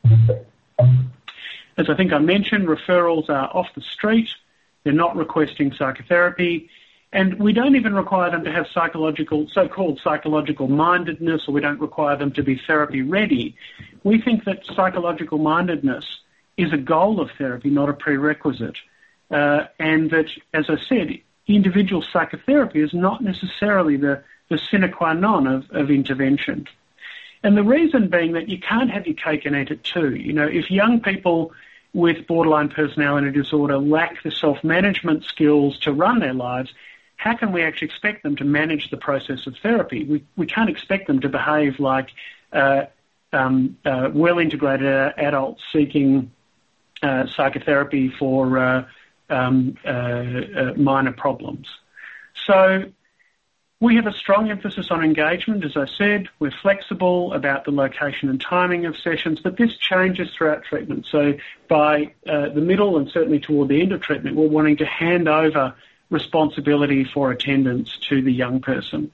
As I think I mentioned, referrals are off the street. They're not requesting psychotherapy. And we don't even require them to have psychological, so-called psychological mindedness, or we don't require them to be therapy ready. We think that psychological mindedness is a goal of therapy, not a prerequisite. Uh, and that, as I said, individual psychotherapy is not necessarily the, the sine qua non of, of intervention. And the reason being that you can't have your cake and eat it too. You know, if young people with borderline personality disorder lack the self-management skills to run their lives, how can we actually expect them to manage the process of therapy? We, we can't expect them to behave like uh, um, uh, well-integrated adults seeking uh, psychotherapy for uh, um, uh, uh, minor problems. So we have a strong emphasis on engagement, as I said. We're flexible about the location and timing of sessions, but this changes throughout treatment. So by uh, the middle and certainly toward the end of treatment, we're wanting to hand over responsibility for attendance to the young person.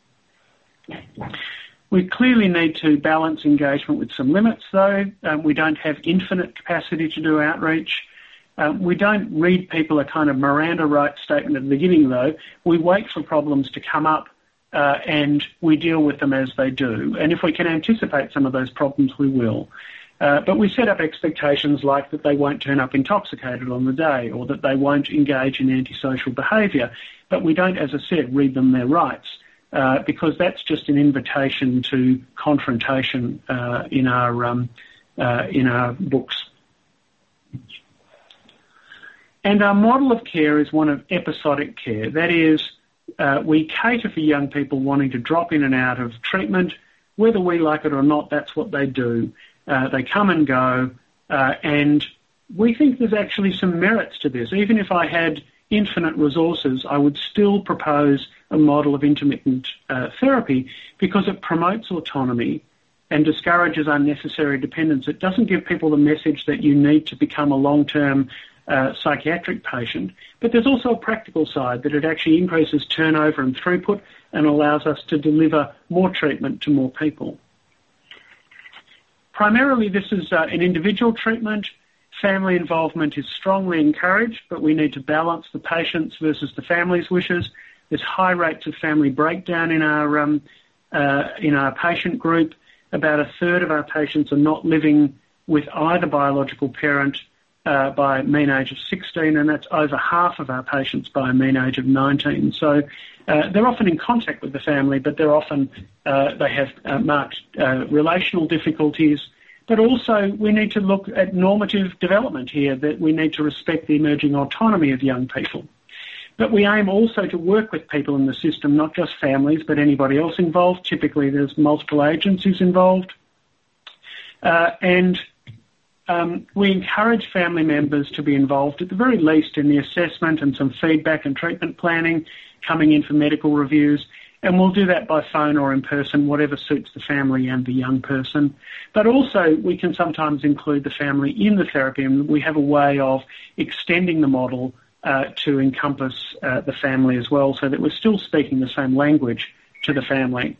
We clearly need to balance engagement with some limits, though. Um, we don't have infinite capacity to do outreach. Um, we don't read people a kind of Miranda rights statement at the beginning, though. We wait for problems to come up uh, and we deal with them as they do. And if we can anticipate some of those problems, we will. Uh, but we set up expectations like that they won't turn up intoxicated on the day or that they won't engage in antisocial behaviour. But we don't, as I said, read them their rights uh, because that's just an invitation to confrontation uh, in our um, uh, in our books. And our model of care is one of episodic care. That is, uh, we cater for young people wanting to drop in and out of treatment. Whether we like it or not, that's what they do. Uh, they come and go, uh, and we think there's actually some merits to this. Even if I had infinite resources, I would still propose a model of intermittent uh, therapy because it promotes autonomy and discourages unnecessary dependence. It doesn't give people the message that you need to become a long-term uh, psychiatric patient, but there's also a practical side that it actually increases turnover and throughput and allows us to deliver more treatment to more people. Primarily, this is uh, an individual treatment. Family involvement is strongly encouraged, but we need to balance the patient's versus the family's wishes. There's high rates of family breakdown in our um, uh, in our patient group. About a third of our patients are not living with either biological parent uh, by a mean age of sixteen, and that's over half of our patients by a mean age of nineteen. So uh, they're often in contact with the family, but they're often uh, they have uh, marked uh, relational difficulties. But also we need to look at normative development here, that we need to respect the emerging autonomy of young people. But we aim also to work with people in the system, not just families, but anybody else involved. Typically there's multiple agencies involved. Uh, and um, we encourage family members to be involved at the very least in the assessment and some feedback and treatment planning, coming in for medical reviews. And we'll do that by phone or in person, whatever suits the family and the young person. But also we can sometimes include the family in the therapy, and we have a way of extending the model uh, to encompass uh, the family as well, so that we're still speaking the same language to the family.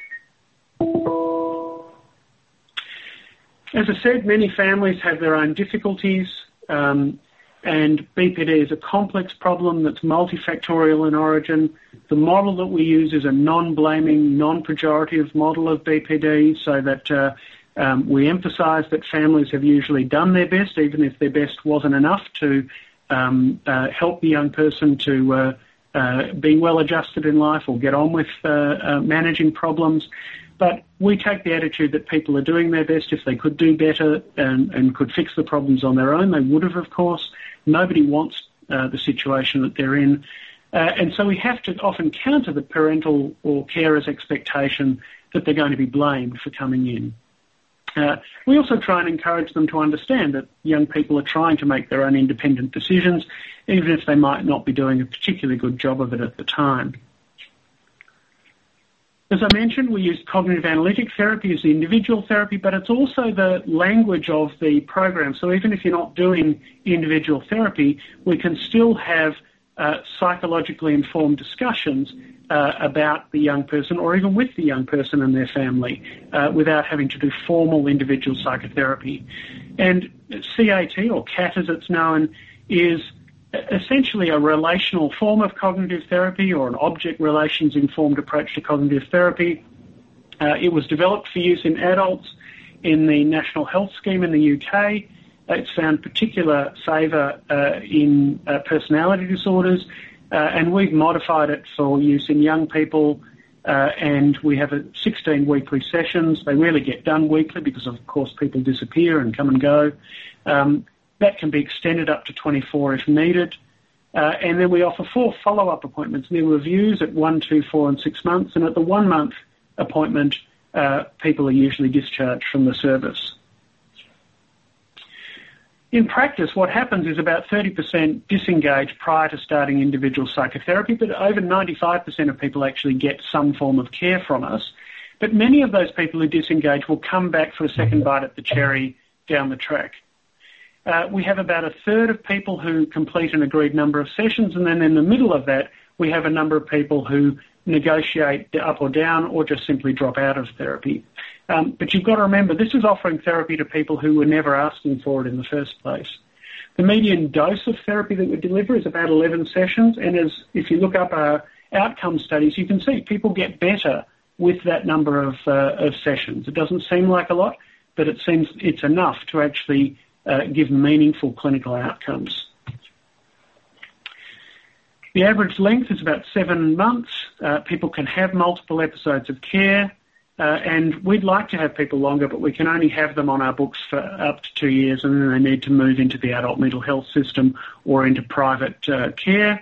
As I said, many families have their own difficulties. Um, And B P D is a complex problem that's multifactorial in origin. The model that we use is a non-blaming, non-pejorative model of B P D, so that uh, um, we emphasise that families have usually done their best, even if their best wasn't enough to um, uh, help the young person to uh, uh, be well adjusted in life or get on with uh, uh, managing problems. But we take the attitude that people are doing their best. If they could do better and, and could fix the problems on their own, they would have, of course. Nobody wants uh, the situation that they're in. Uh, and so we have to often counter the parental or carer's expectation that they're going to be blamed for coming in. Uh, we also try and encourage them to understand that young people are trying to make their own independent decisions, even if they might not be doing a particularly good job of it at the time. As I mentioned, we use cognitive analytic therapy as the individual therapy, but it's also the language of the program. So even if you're not doing individual therapy, we can still have uh, psychologically informed discussions uh, about the young person, or even with the young person and their family, uh, without having to do formal individual psychotherapy. And C A T, or C A T as it's known, is essentially a relational form of cognitive therapy, or an object relations informed approach to cognitive therapy. Uh, it was developed for use in adults in the National Health Scheme in the U K. It's found particular favour uh, in uh, personality disorders, uh, and we've modified it for use in young people, uh, and we have a sixteen weekly sessions. They rarely get done weekly because, of course, people disappear and come and go. Um, That can be extended up to twenty-four if needed. Uh, and then we offer four follow-up appointments. They're reviews at one, two, four and six months. And at the one-month appointment, uh, people are usually discharged from the service. In practice, what happens is about thirty percent disengage prior to starting individual psychotherapy, but over ninety-five percent of people actually get some form of care from us. But many of those people who disengage will come back for a second bite at the cherry down the track. Uh, we have about a third of people who complete an agreed number of sessions, and then in the middle of that, we have a number of people who negotiate up or down or just simply drop out of therapy. Um, but you've got to remember, this is offering therapy to people who were never asking for it in the first place. The median dose of therapy that we deliver is about eleven sessions, and as if you look up our outcome studies, you can see people get better with that number of, uh, of sessions. It doesn't seem like a lot, but it seems it's enough to actually Uh, give meaningful clinical outcomes. The average length is about seven months. Uh, people can have multiple episodes of care, uh, and we'd like to have people longer, but we can only have them on our books for up to two years, and then they need to move into the adult mental health system or into private uh, care.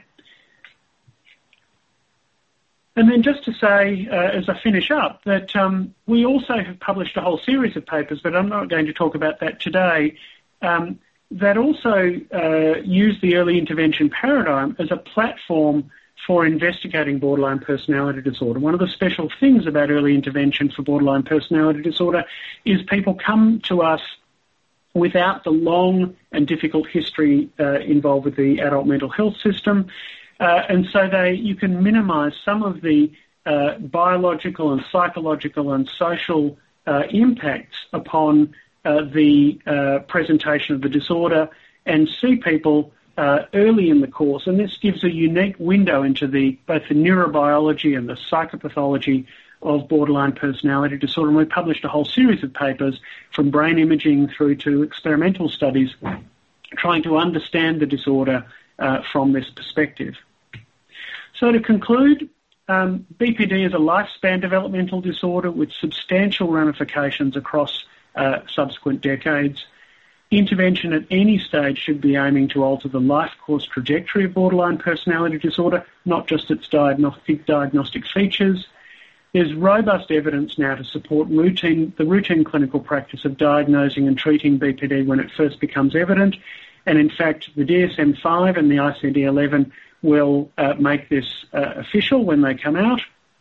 And then just to say, uh, as I finish up, that um, we also have published a whole series of papers, but I'm not going to talk about that today, Um, that also uh, use the early intervention paradigm as a platform for investigating borderline personality disorder. One of the special things about early intervention for borderline personality disorder is people come to us without the long and difficult history uh, involved with the adult mental health system, uh, and so they you can minimise some of the uh, biological and psychological and social uh, impacts upon Uh, the uh, presentation of the disorder, and see people uh, early in the course. And this gives a unique window into the both the neurobiology and the psychopathology of borderline personality disorder. And we published a whole series of papers from brain imaging through to experimental studies trying to understand the disorder uh, from this perspective. So to conclude, um, B P D is a lifespan developmental disorder with substantial ramifications across Uh, subsequent decades. Intervention at any stage should be aiming to alter the life course trajectory of borderline personality disorder, not just its diagnostic, diagnostic features. There's robust evidence now to support routine, the routine clinical practice of diagnosing and treating B P D when it first becomes evident. And in fact, the D S M five and the I C D eleven will uh, make this uh, official when they come out.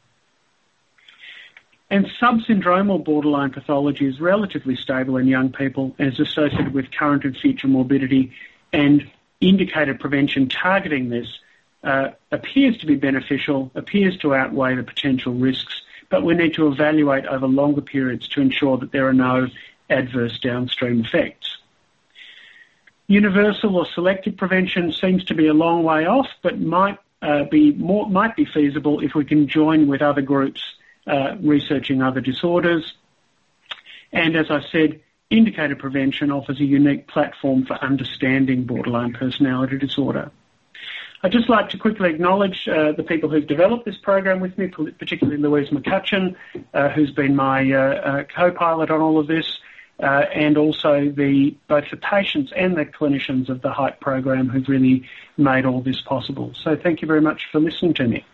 And subsyndromal borderline pathology is relatively stable in young people and is associated with current and future morbidity, and indicated prevention targeting this uh, appears to be beneficial, appears to outweigh the potential risks, but we need to evaluate over longer periods to ensure that there are no adverse downstream effects. Universal or selective prevention seems to be a long way off, but might uh, be more might be feasible if we can join with other groups Uh, researching other disorders. And as I said, indicator prevention offers a unique platform for understanding borderline personality disorder. I'd just like to quickly acknowledge uh, the people who've developed this program with me, particularly Louise McCutcheon, uh, who's been my uh, uh, co-pilot on all of this, uh, and also the both the patients and the clinicians of the HYPE program who've really made all this possible. So thank you very much for listening to me.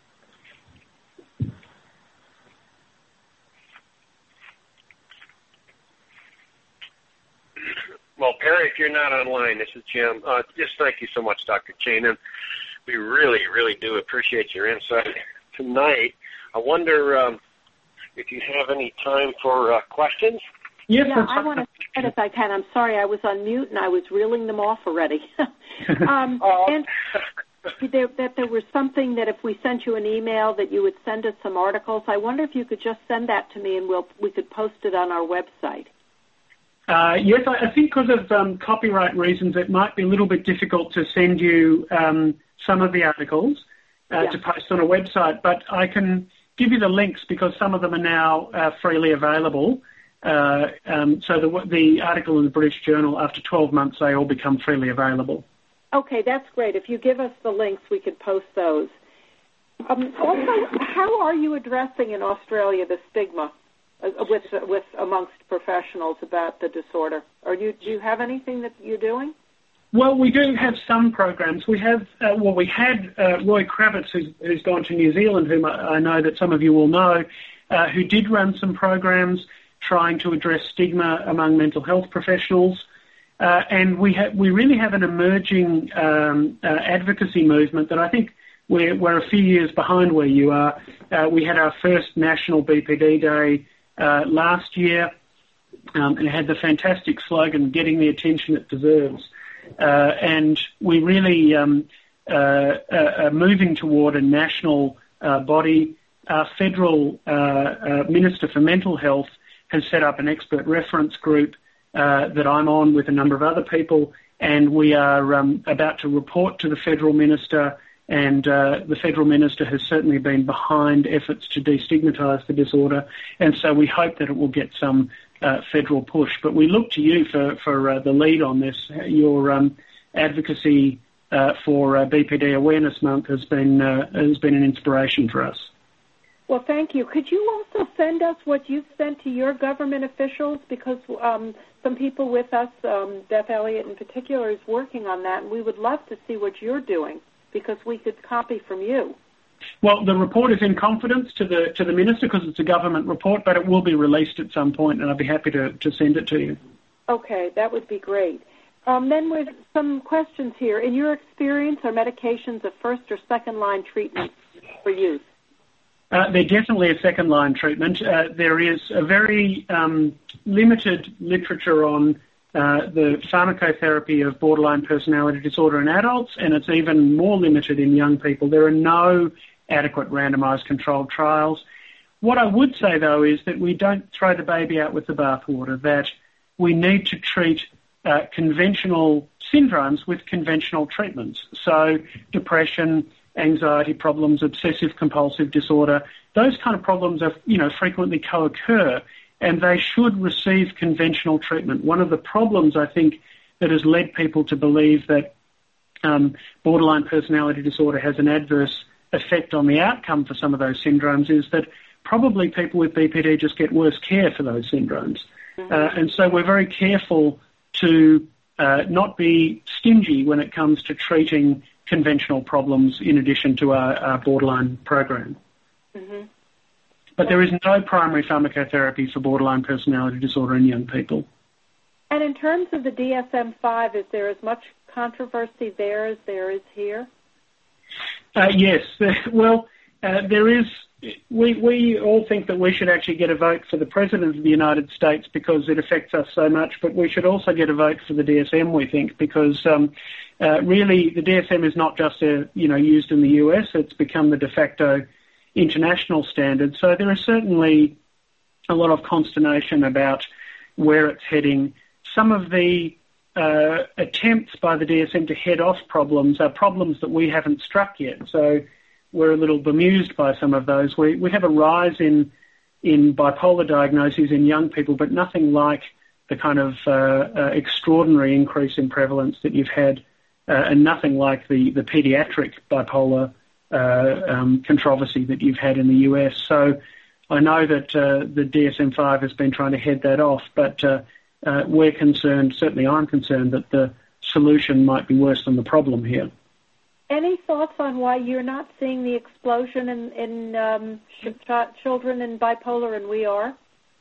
Well, Perry, if you're not online, this is Jim. Uh, just thank you so much, Doctor Keenan. We really, really do appreciate your insight tonight. I wonder um, if you have any time for uh, questions. Yes, yeah, I want to start if I can. I'm sorry, I was on mute and I was reeling them off already. um, oh. And there, that there was something that if we sent you an email that you would send us some articles. I wonder if you could just send that to me and we'll we could post it on our website. Uh, yes, I, I think because of um, copyright reasons, it might be a little bit difficult to send you um, some of the articles uh, yeah. to post on a website, but I can give you the links because some of them are now uh, freely available. Uh, um, so the, the article in the British Journal, after twelve months, they all become freely available. Okay, that's great. If you give us the links, we could post those. Um, also, how are you addressing in Australia the stigma uh, with with amongst professionals about the disorder? Or you, do you have anything that you're doing? Well, we do have some programs. We have, uh, well, we had uh, Roy Kravitz, who's, who's gone to New Zealand, whom I, I know that some of you will know, uh, who did run some programs trying to address stigma among mental health professionals. Uh, and we ha- we really have an emerging um, uh, advocacy movement that I think we're, we're a few years behind where you are. Uh, we had our first National B P D Day uh, last year, um, and it had the fantastic slogan, "Getting the attention it deserves." Uh, and we really um, uh, are moving toward a national uh, body. Our federal uh, uh, Minister for Mental Health has set up an expert reference group uh, that I'm on with a number of other people, and we are um, about to report to the federal minister, and uh, the federal minister has certainly been behind efforts to destigmatise the disorder, and so we hope that it will get some uh, federal push. But we look to you for, for uh, the lead on this. Your um, advocacy uh, for uh, B P D Awareness Month has been uh, has been an inspiration for us. Well, thank you. Could you also send us what you've sent to your government officials? Because um, some people with us, um, Beth Elliott in particular, is working on that, and we would love to see what you're doing because we could copy from you. Well, the report is in confidence to the to the minister because it's a government report, but it will be released at some point, and I'd be happy to, to send it to you. Okay, that would be great. Um, then with some questions here. In your experience, are medications a first or second line treatment for youth? Uh, they're definitely a second-line treatment. Uh, there is a very um, limited literature on uh, the pharmacotherapy of borderline personality disorder in adults, and it's even more limited in young people. There are no adequate randomised controlled trials. What I would say, though, is that we don't throw the baby out with the bathwater, that we need to treat uh, conventional syndromes with conventional treatments. So depression, anxiety problems, obsessive-compulsive disorder, those kind of problems are, you know, frequently co-occur, and they should receive conventional treatment. One of the problems, I think, that has led people to believe that um, borderline personality disorder has an adverse effect on the outcome for some of those syndromes is that probably people with B P D just get worse care for those syndromes. Mm-hmm. Uh, and so we're very careful to uh, not be stingy when it comes to treating conventional problems in addition to our, our borderline program. Mm-hmm. But there is no primary pharmacotherapy for borderline personality disorder in young people. And in terms of the D S M five, is there as much controversy there as there is here? Uh, yes. Well, uh, there is. We, we all think that we should actually get a vote for the President of the United States because it affects us so much, but we should also get a vote for the D S M, we think, because um, uh, really the D S M is not just a, you know, used in the U S, it's become the de facto international standard. So there is certainly a lot of consternation about where it's heading. Some of the uh, attempts by the D S M to head off problems are problems that we haven't struck yet. So we're a little bemused by some of those. We we have a rise in in bipolar diagnoses in young people, but nothing like the kind of uh, uh, extraordinary increase in prevalence that you've had, uh, and nothing like the, the pediatric bipolar uh, um, controversy that you've had in the U S. So I know that uh, the D S M five has been trying to head that off, but uh, uh, we're concerned, certainly I'm concerned, that the solution might be worse than the problem here. Any thoughts on why you're not seeing the explosion in, in um, ch- children in bipolar and we are?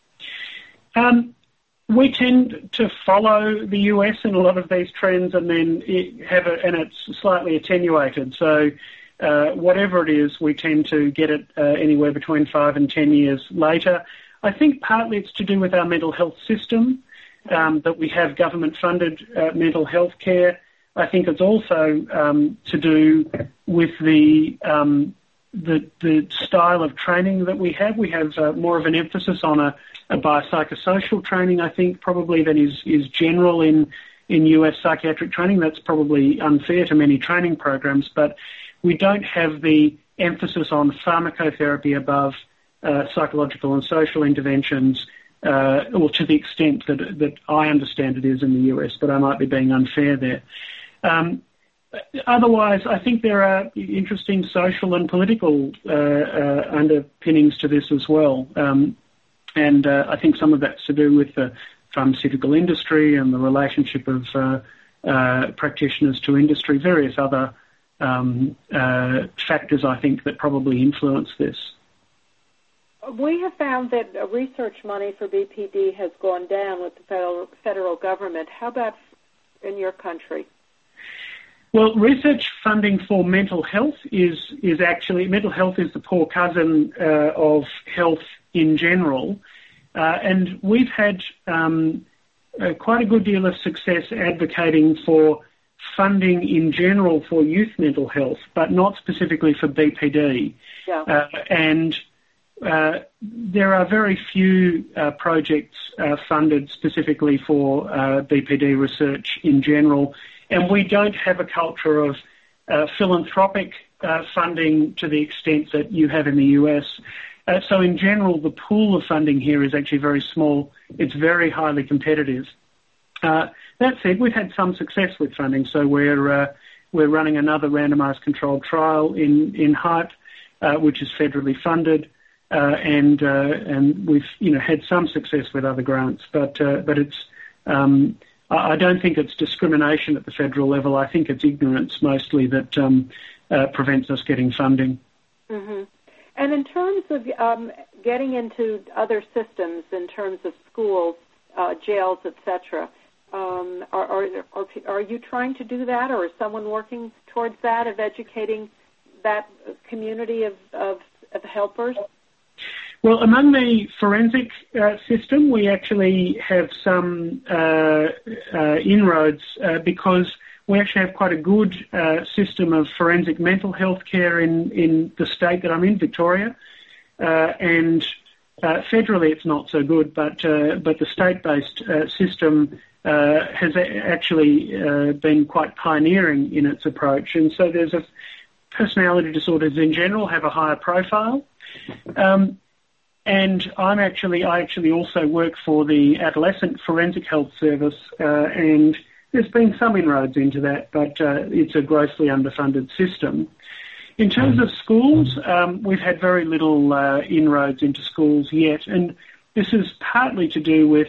Um, we tend to follow the U S in a lot of these trends, and then it have a, and it's slightly attenuated. So uh, whatever it is, we tend to get it uh, anywhere between five and ten years later. I think partly it's to do with our mental health system, um, that we have government-funded uh, mental health care. I think it's also um, to do with the, um, the the style of training that we have. We have uh, more of an emphasis on a, a biopsychosocial training, I think, probably than is, is general in, in U S psychiatric training. That's probably unfair to many training programs, but we don't have the emphasis on pharmacotherapy above uh, psychological and social interventions, uh, or to the extent that, that I understand it is in the U S, but I might be being unfair there. Um, otherwise, I think there are interesting social and political uh, uh, underpinnings to this as well. Um, and uh, I think some of that's to do with the pharmaceutical industry and the relationship of uh, uh, practitioners to industry, various other um, uh, factors, I think, that probably influence this. We have found that research money for B P D has gone down with the federal, federal government. How about in your country? Well, research funding for mental health is is actually, mental health is the poor cousin uh, of health in general, uh, and we've had um, uh, quite a good deal of success advocating for funding in general for youth mental health, but not specifically for B P D. Yeah. Uh, and uh, there are very few uh, projects uh, funded specifically for uh, B P D research in general. And we don't have a culture of uh, philanthropic uh, funding to the extent that you have in the U S. Uh, so in general, the pool of funding here is actually very small. It's very highly competitive. Uh, that said, we've had some success with funding. So we're uh, we're running another randomised controlled trial in in HYPE, uh, which is federally funded, uh, and uh, and we've you know had some success with other grants. But uh, but it's um, I don't think it's discrimination at the federal level. I think it's ignorance mostly that um, uh, prevents us getting funding. Mm-hmm. And in terms of um, getting into other systems, in terms of schools, uh, jails, et cetera, um, are, are, are, are you trying to do that, or is someone working towards that, of educating that community of, of, of helpers? Well, among the forensic uh, system, we actually have some uh, uh, inroads uh, because we actually have quite a good uh, system of forensic mental health care in, in the state that I'm in, Victoria. Uh, and uh, federally it's not so good, but uh, but the state-based uh, system uh, has a- actually uh, been quite pioneering in its approach. And so there's a personality disorders in general have a higher profile. Um, And I'm actually, I actually also work for the Adolescent Forensic Health Service, uh, and there's been some inroads into that, but uh, it's a grossly underfunded system. In terms of schools, um, we've had very little uh, inroads into schools yet, and this is partly to do with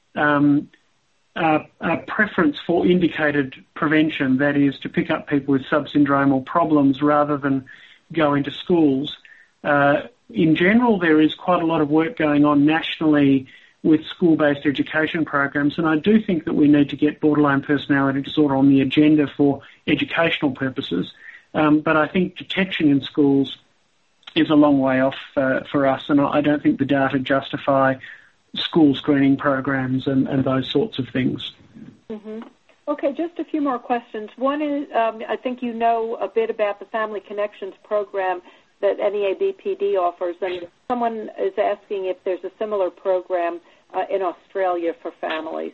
um, a, a preference for indicated prevention, that is, to pick up people with subsyndromal problems rather than go into schools. Uh, In general, there is quite a lot of work going on nationally with school-based education programs, and I do think that we need to get borderline personality disorder on the agenda for educational purposes. Um, but I think detection in schools is a long way off uh, for us, and I don't think the data justify school screening programs and, and those sorts of things. Mm-hmm. Okay, just a few more questions. One is, um, I think you know a bit about the Family Connections program that N E A B P D offers, and someone is asking if there's a similar program uh, in Australia for families.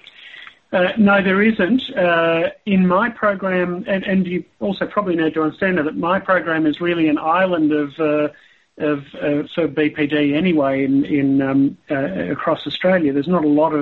Uh, no, there isn't. Uh, in my program, and, and you also probably need to understand that my program is really an island of uh, of uh, sort of B P D anyway in, in um, uh, across Australia. There's not a lot of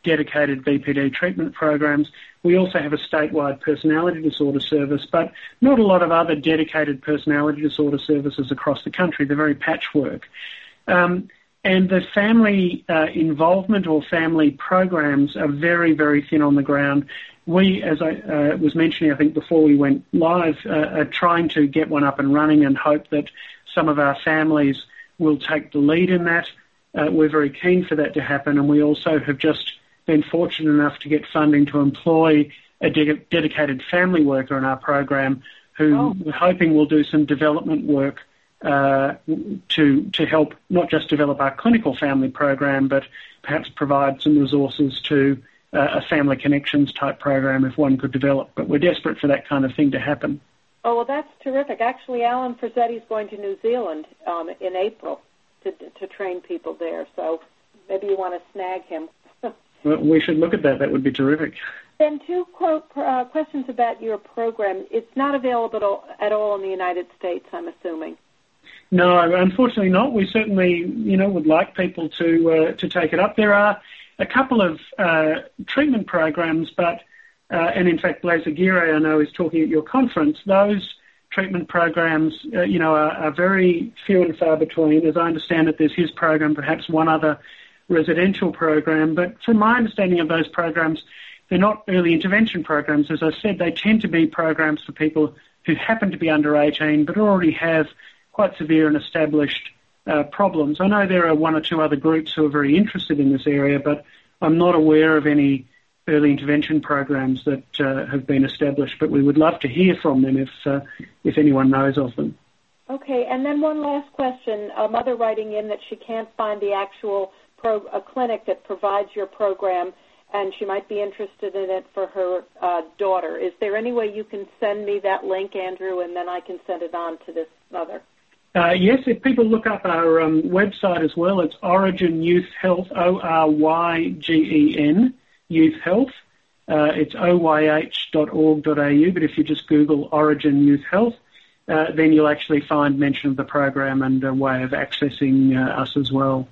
dedicated B P D treatment programs. We also have a statewide personality disorder service, but not a lot of other dedicated personality disorder services across the country. They're very patchwork. Um, and the family uh, involvement or family programs are very, very thin on the ground. We, as I uh, was mentioning, I think before we went live, uh, are trying to get one up and running and hope that some of our families will take the lead in that. Uh, we're very keen for that to happen, and we also have just been fortunate enough to get funding to employ a de- dedicated family worker in our program who oh. we're hoping will do some development work uh, to to help not just develop our clinical family program, but perhaps provide some resources to uh, a family connections type program if one could develop. But we're desperate for that kind of thing to happen. Oh, well, that's terrific. Actually, Alan Frazzetti is going to New Zealand um, in April to to train people there, so maybe you want to snag him. Well, we should look at that. That would be terrific. Then two quote, uh, questions about your program. It's not available at all, at all in the United States, I'm assuming. No, unfortunately not. We certainly, you know, would like people to uh, to take it up. There are a couple of uh, treatment programs, but uh, and in fact, Blaise Aguirre, I know, is talking at your conference. Those treatment programs, uh, you know, are, are very few and far between. As I understand it, there's his program, perhaps one other residential program, but from my understanding of those programs, they're not early intervention programs. As I said, they tend to be programs for people who happen to be under eighteen but already have quite severe and established uh, problems. I know there are one or two other groups who are very interested in this area, but I'm not aware of any early intervention programs that uh, have been established, but we would love to hear from them if uh, if anyone knows of them. Okay, and then one last question. A mother writing in that she can't find the actual Pro, a clinic that provides your program, and she might be interested in it for her uh, daughter. Is there any way you can send me that link, Andrew, and then I can send it on to this mother? Uh, yes, if people look up our um, website as well, it's Orygen Youth Health, O R Y G E N, Youth Health. Uh, it's o y h dot org dot a u, but if you just Google Orygen Youth Health, uh, then you'll actually find mention of the program and a way of accessing uh, us as well.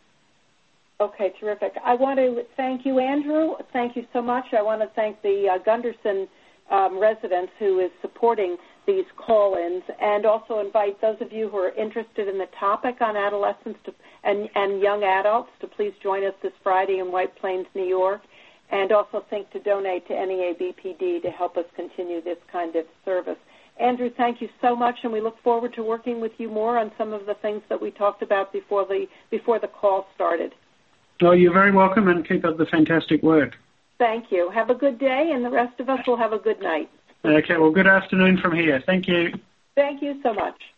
Okay, terrific. I want to thank you, Andrew. Thank you so much. I want to thank the uh, Gunderson um, residents who is supporting these call-ins, and also invite those of you who are interested in the topic on adolescents to, and, and young adults to please join us this Friday in White Plains, New York, and also think to donate to N E A B P D to help us continue this kind of service. Andrew, thank you so much, and we look forward to working with you more on some of the things that we talked about before the before the call started. Well, you're very welcome, and keep up the fantastic work. Thank you. Have a good day, and the rest of us will have a good night. Okay, well, good afternoon from here. Thank you. Thank you so much.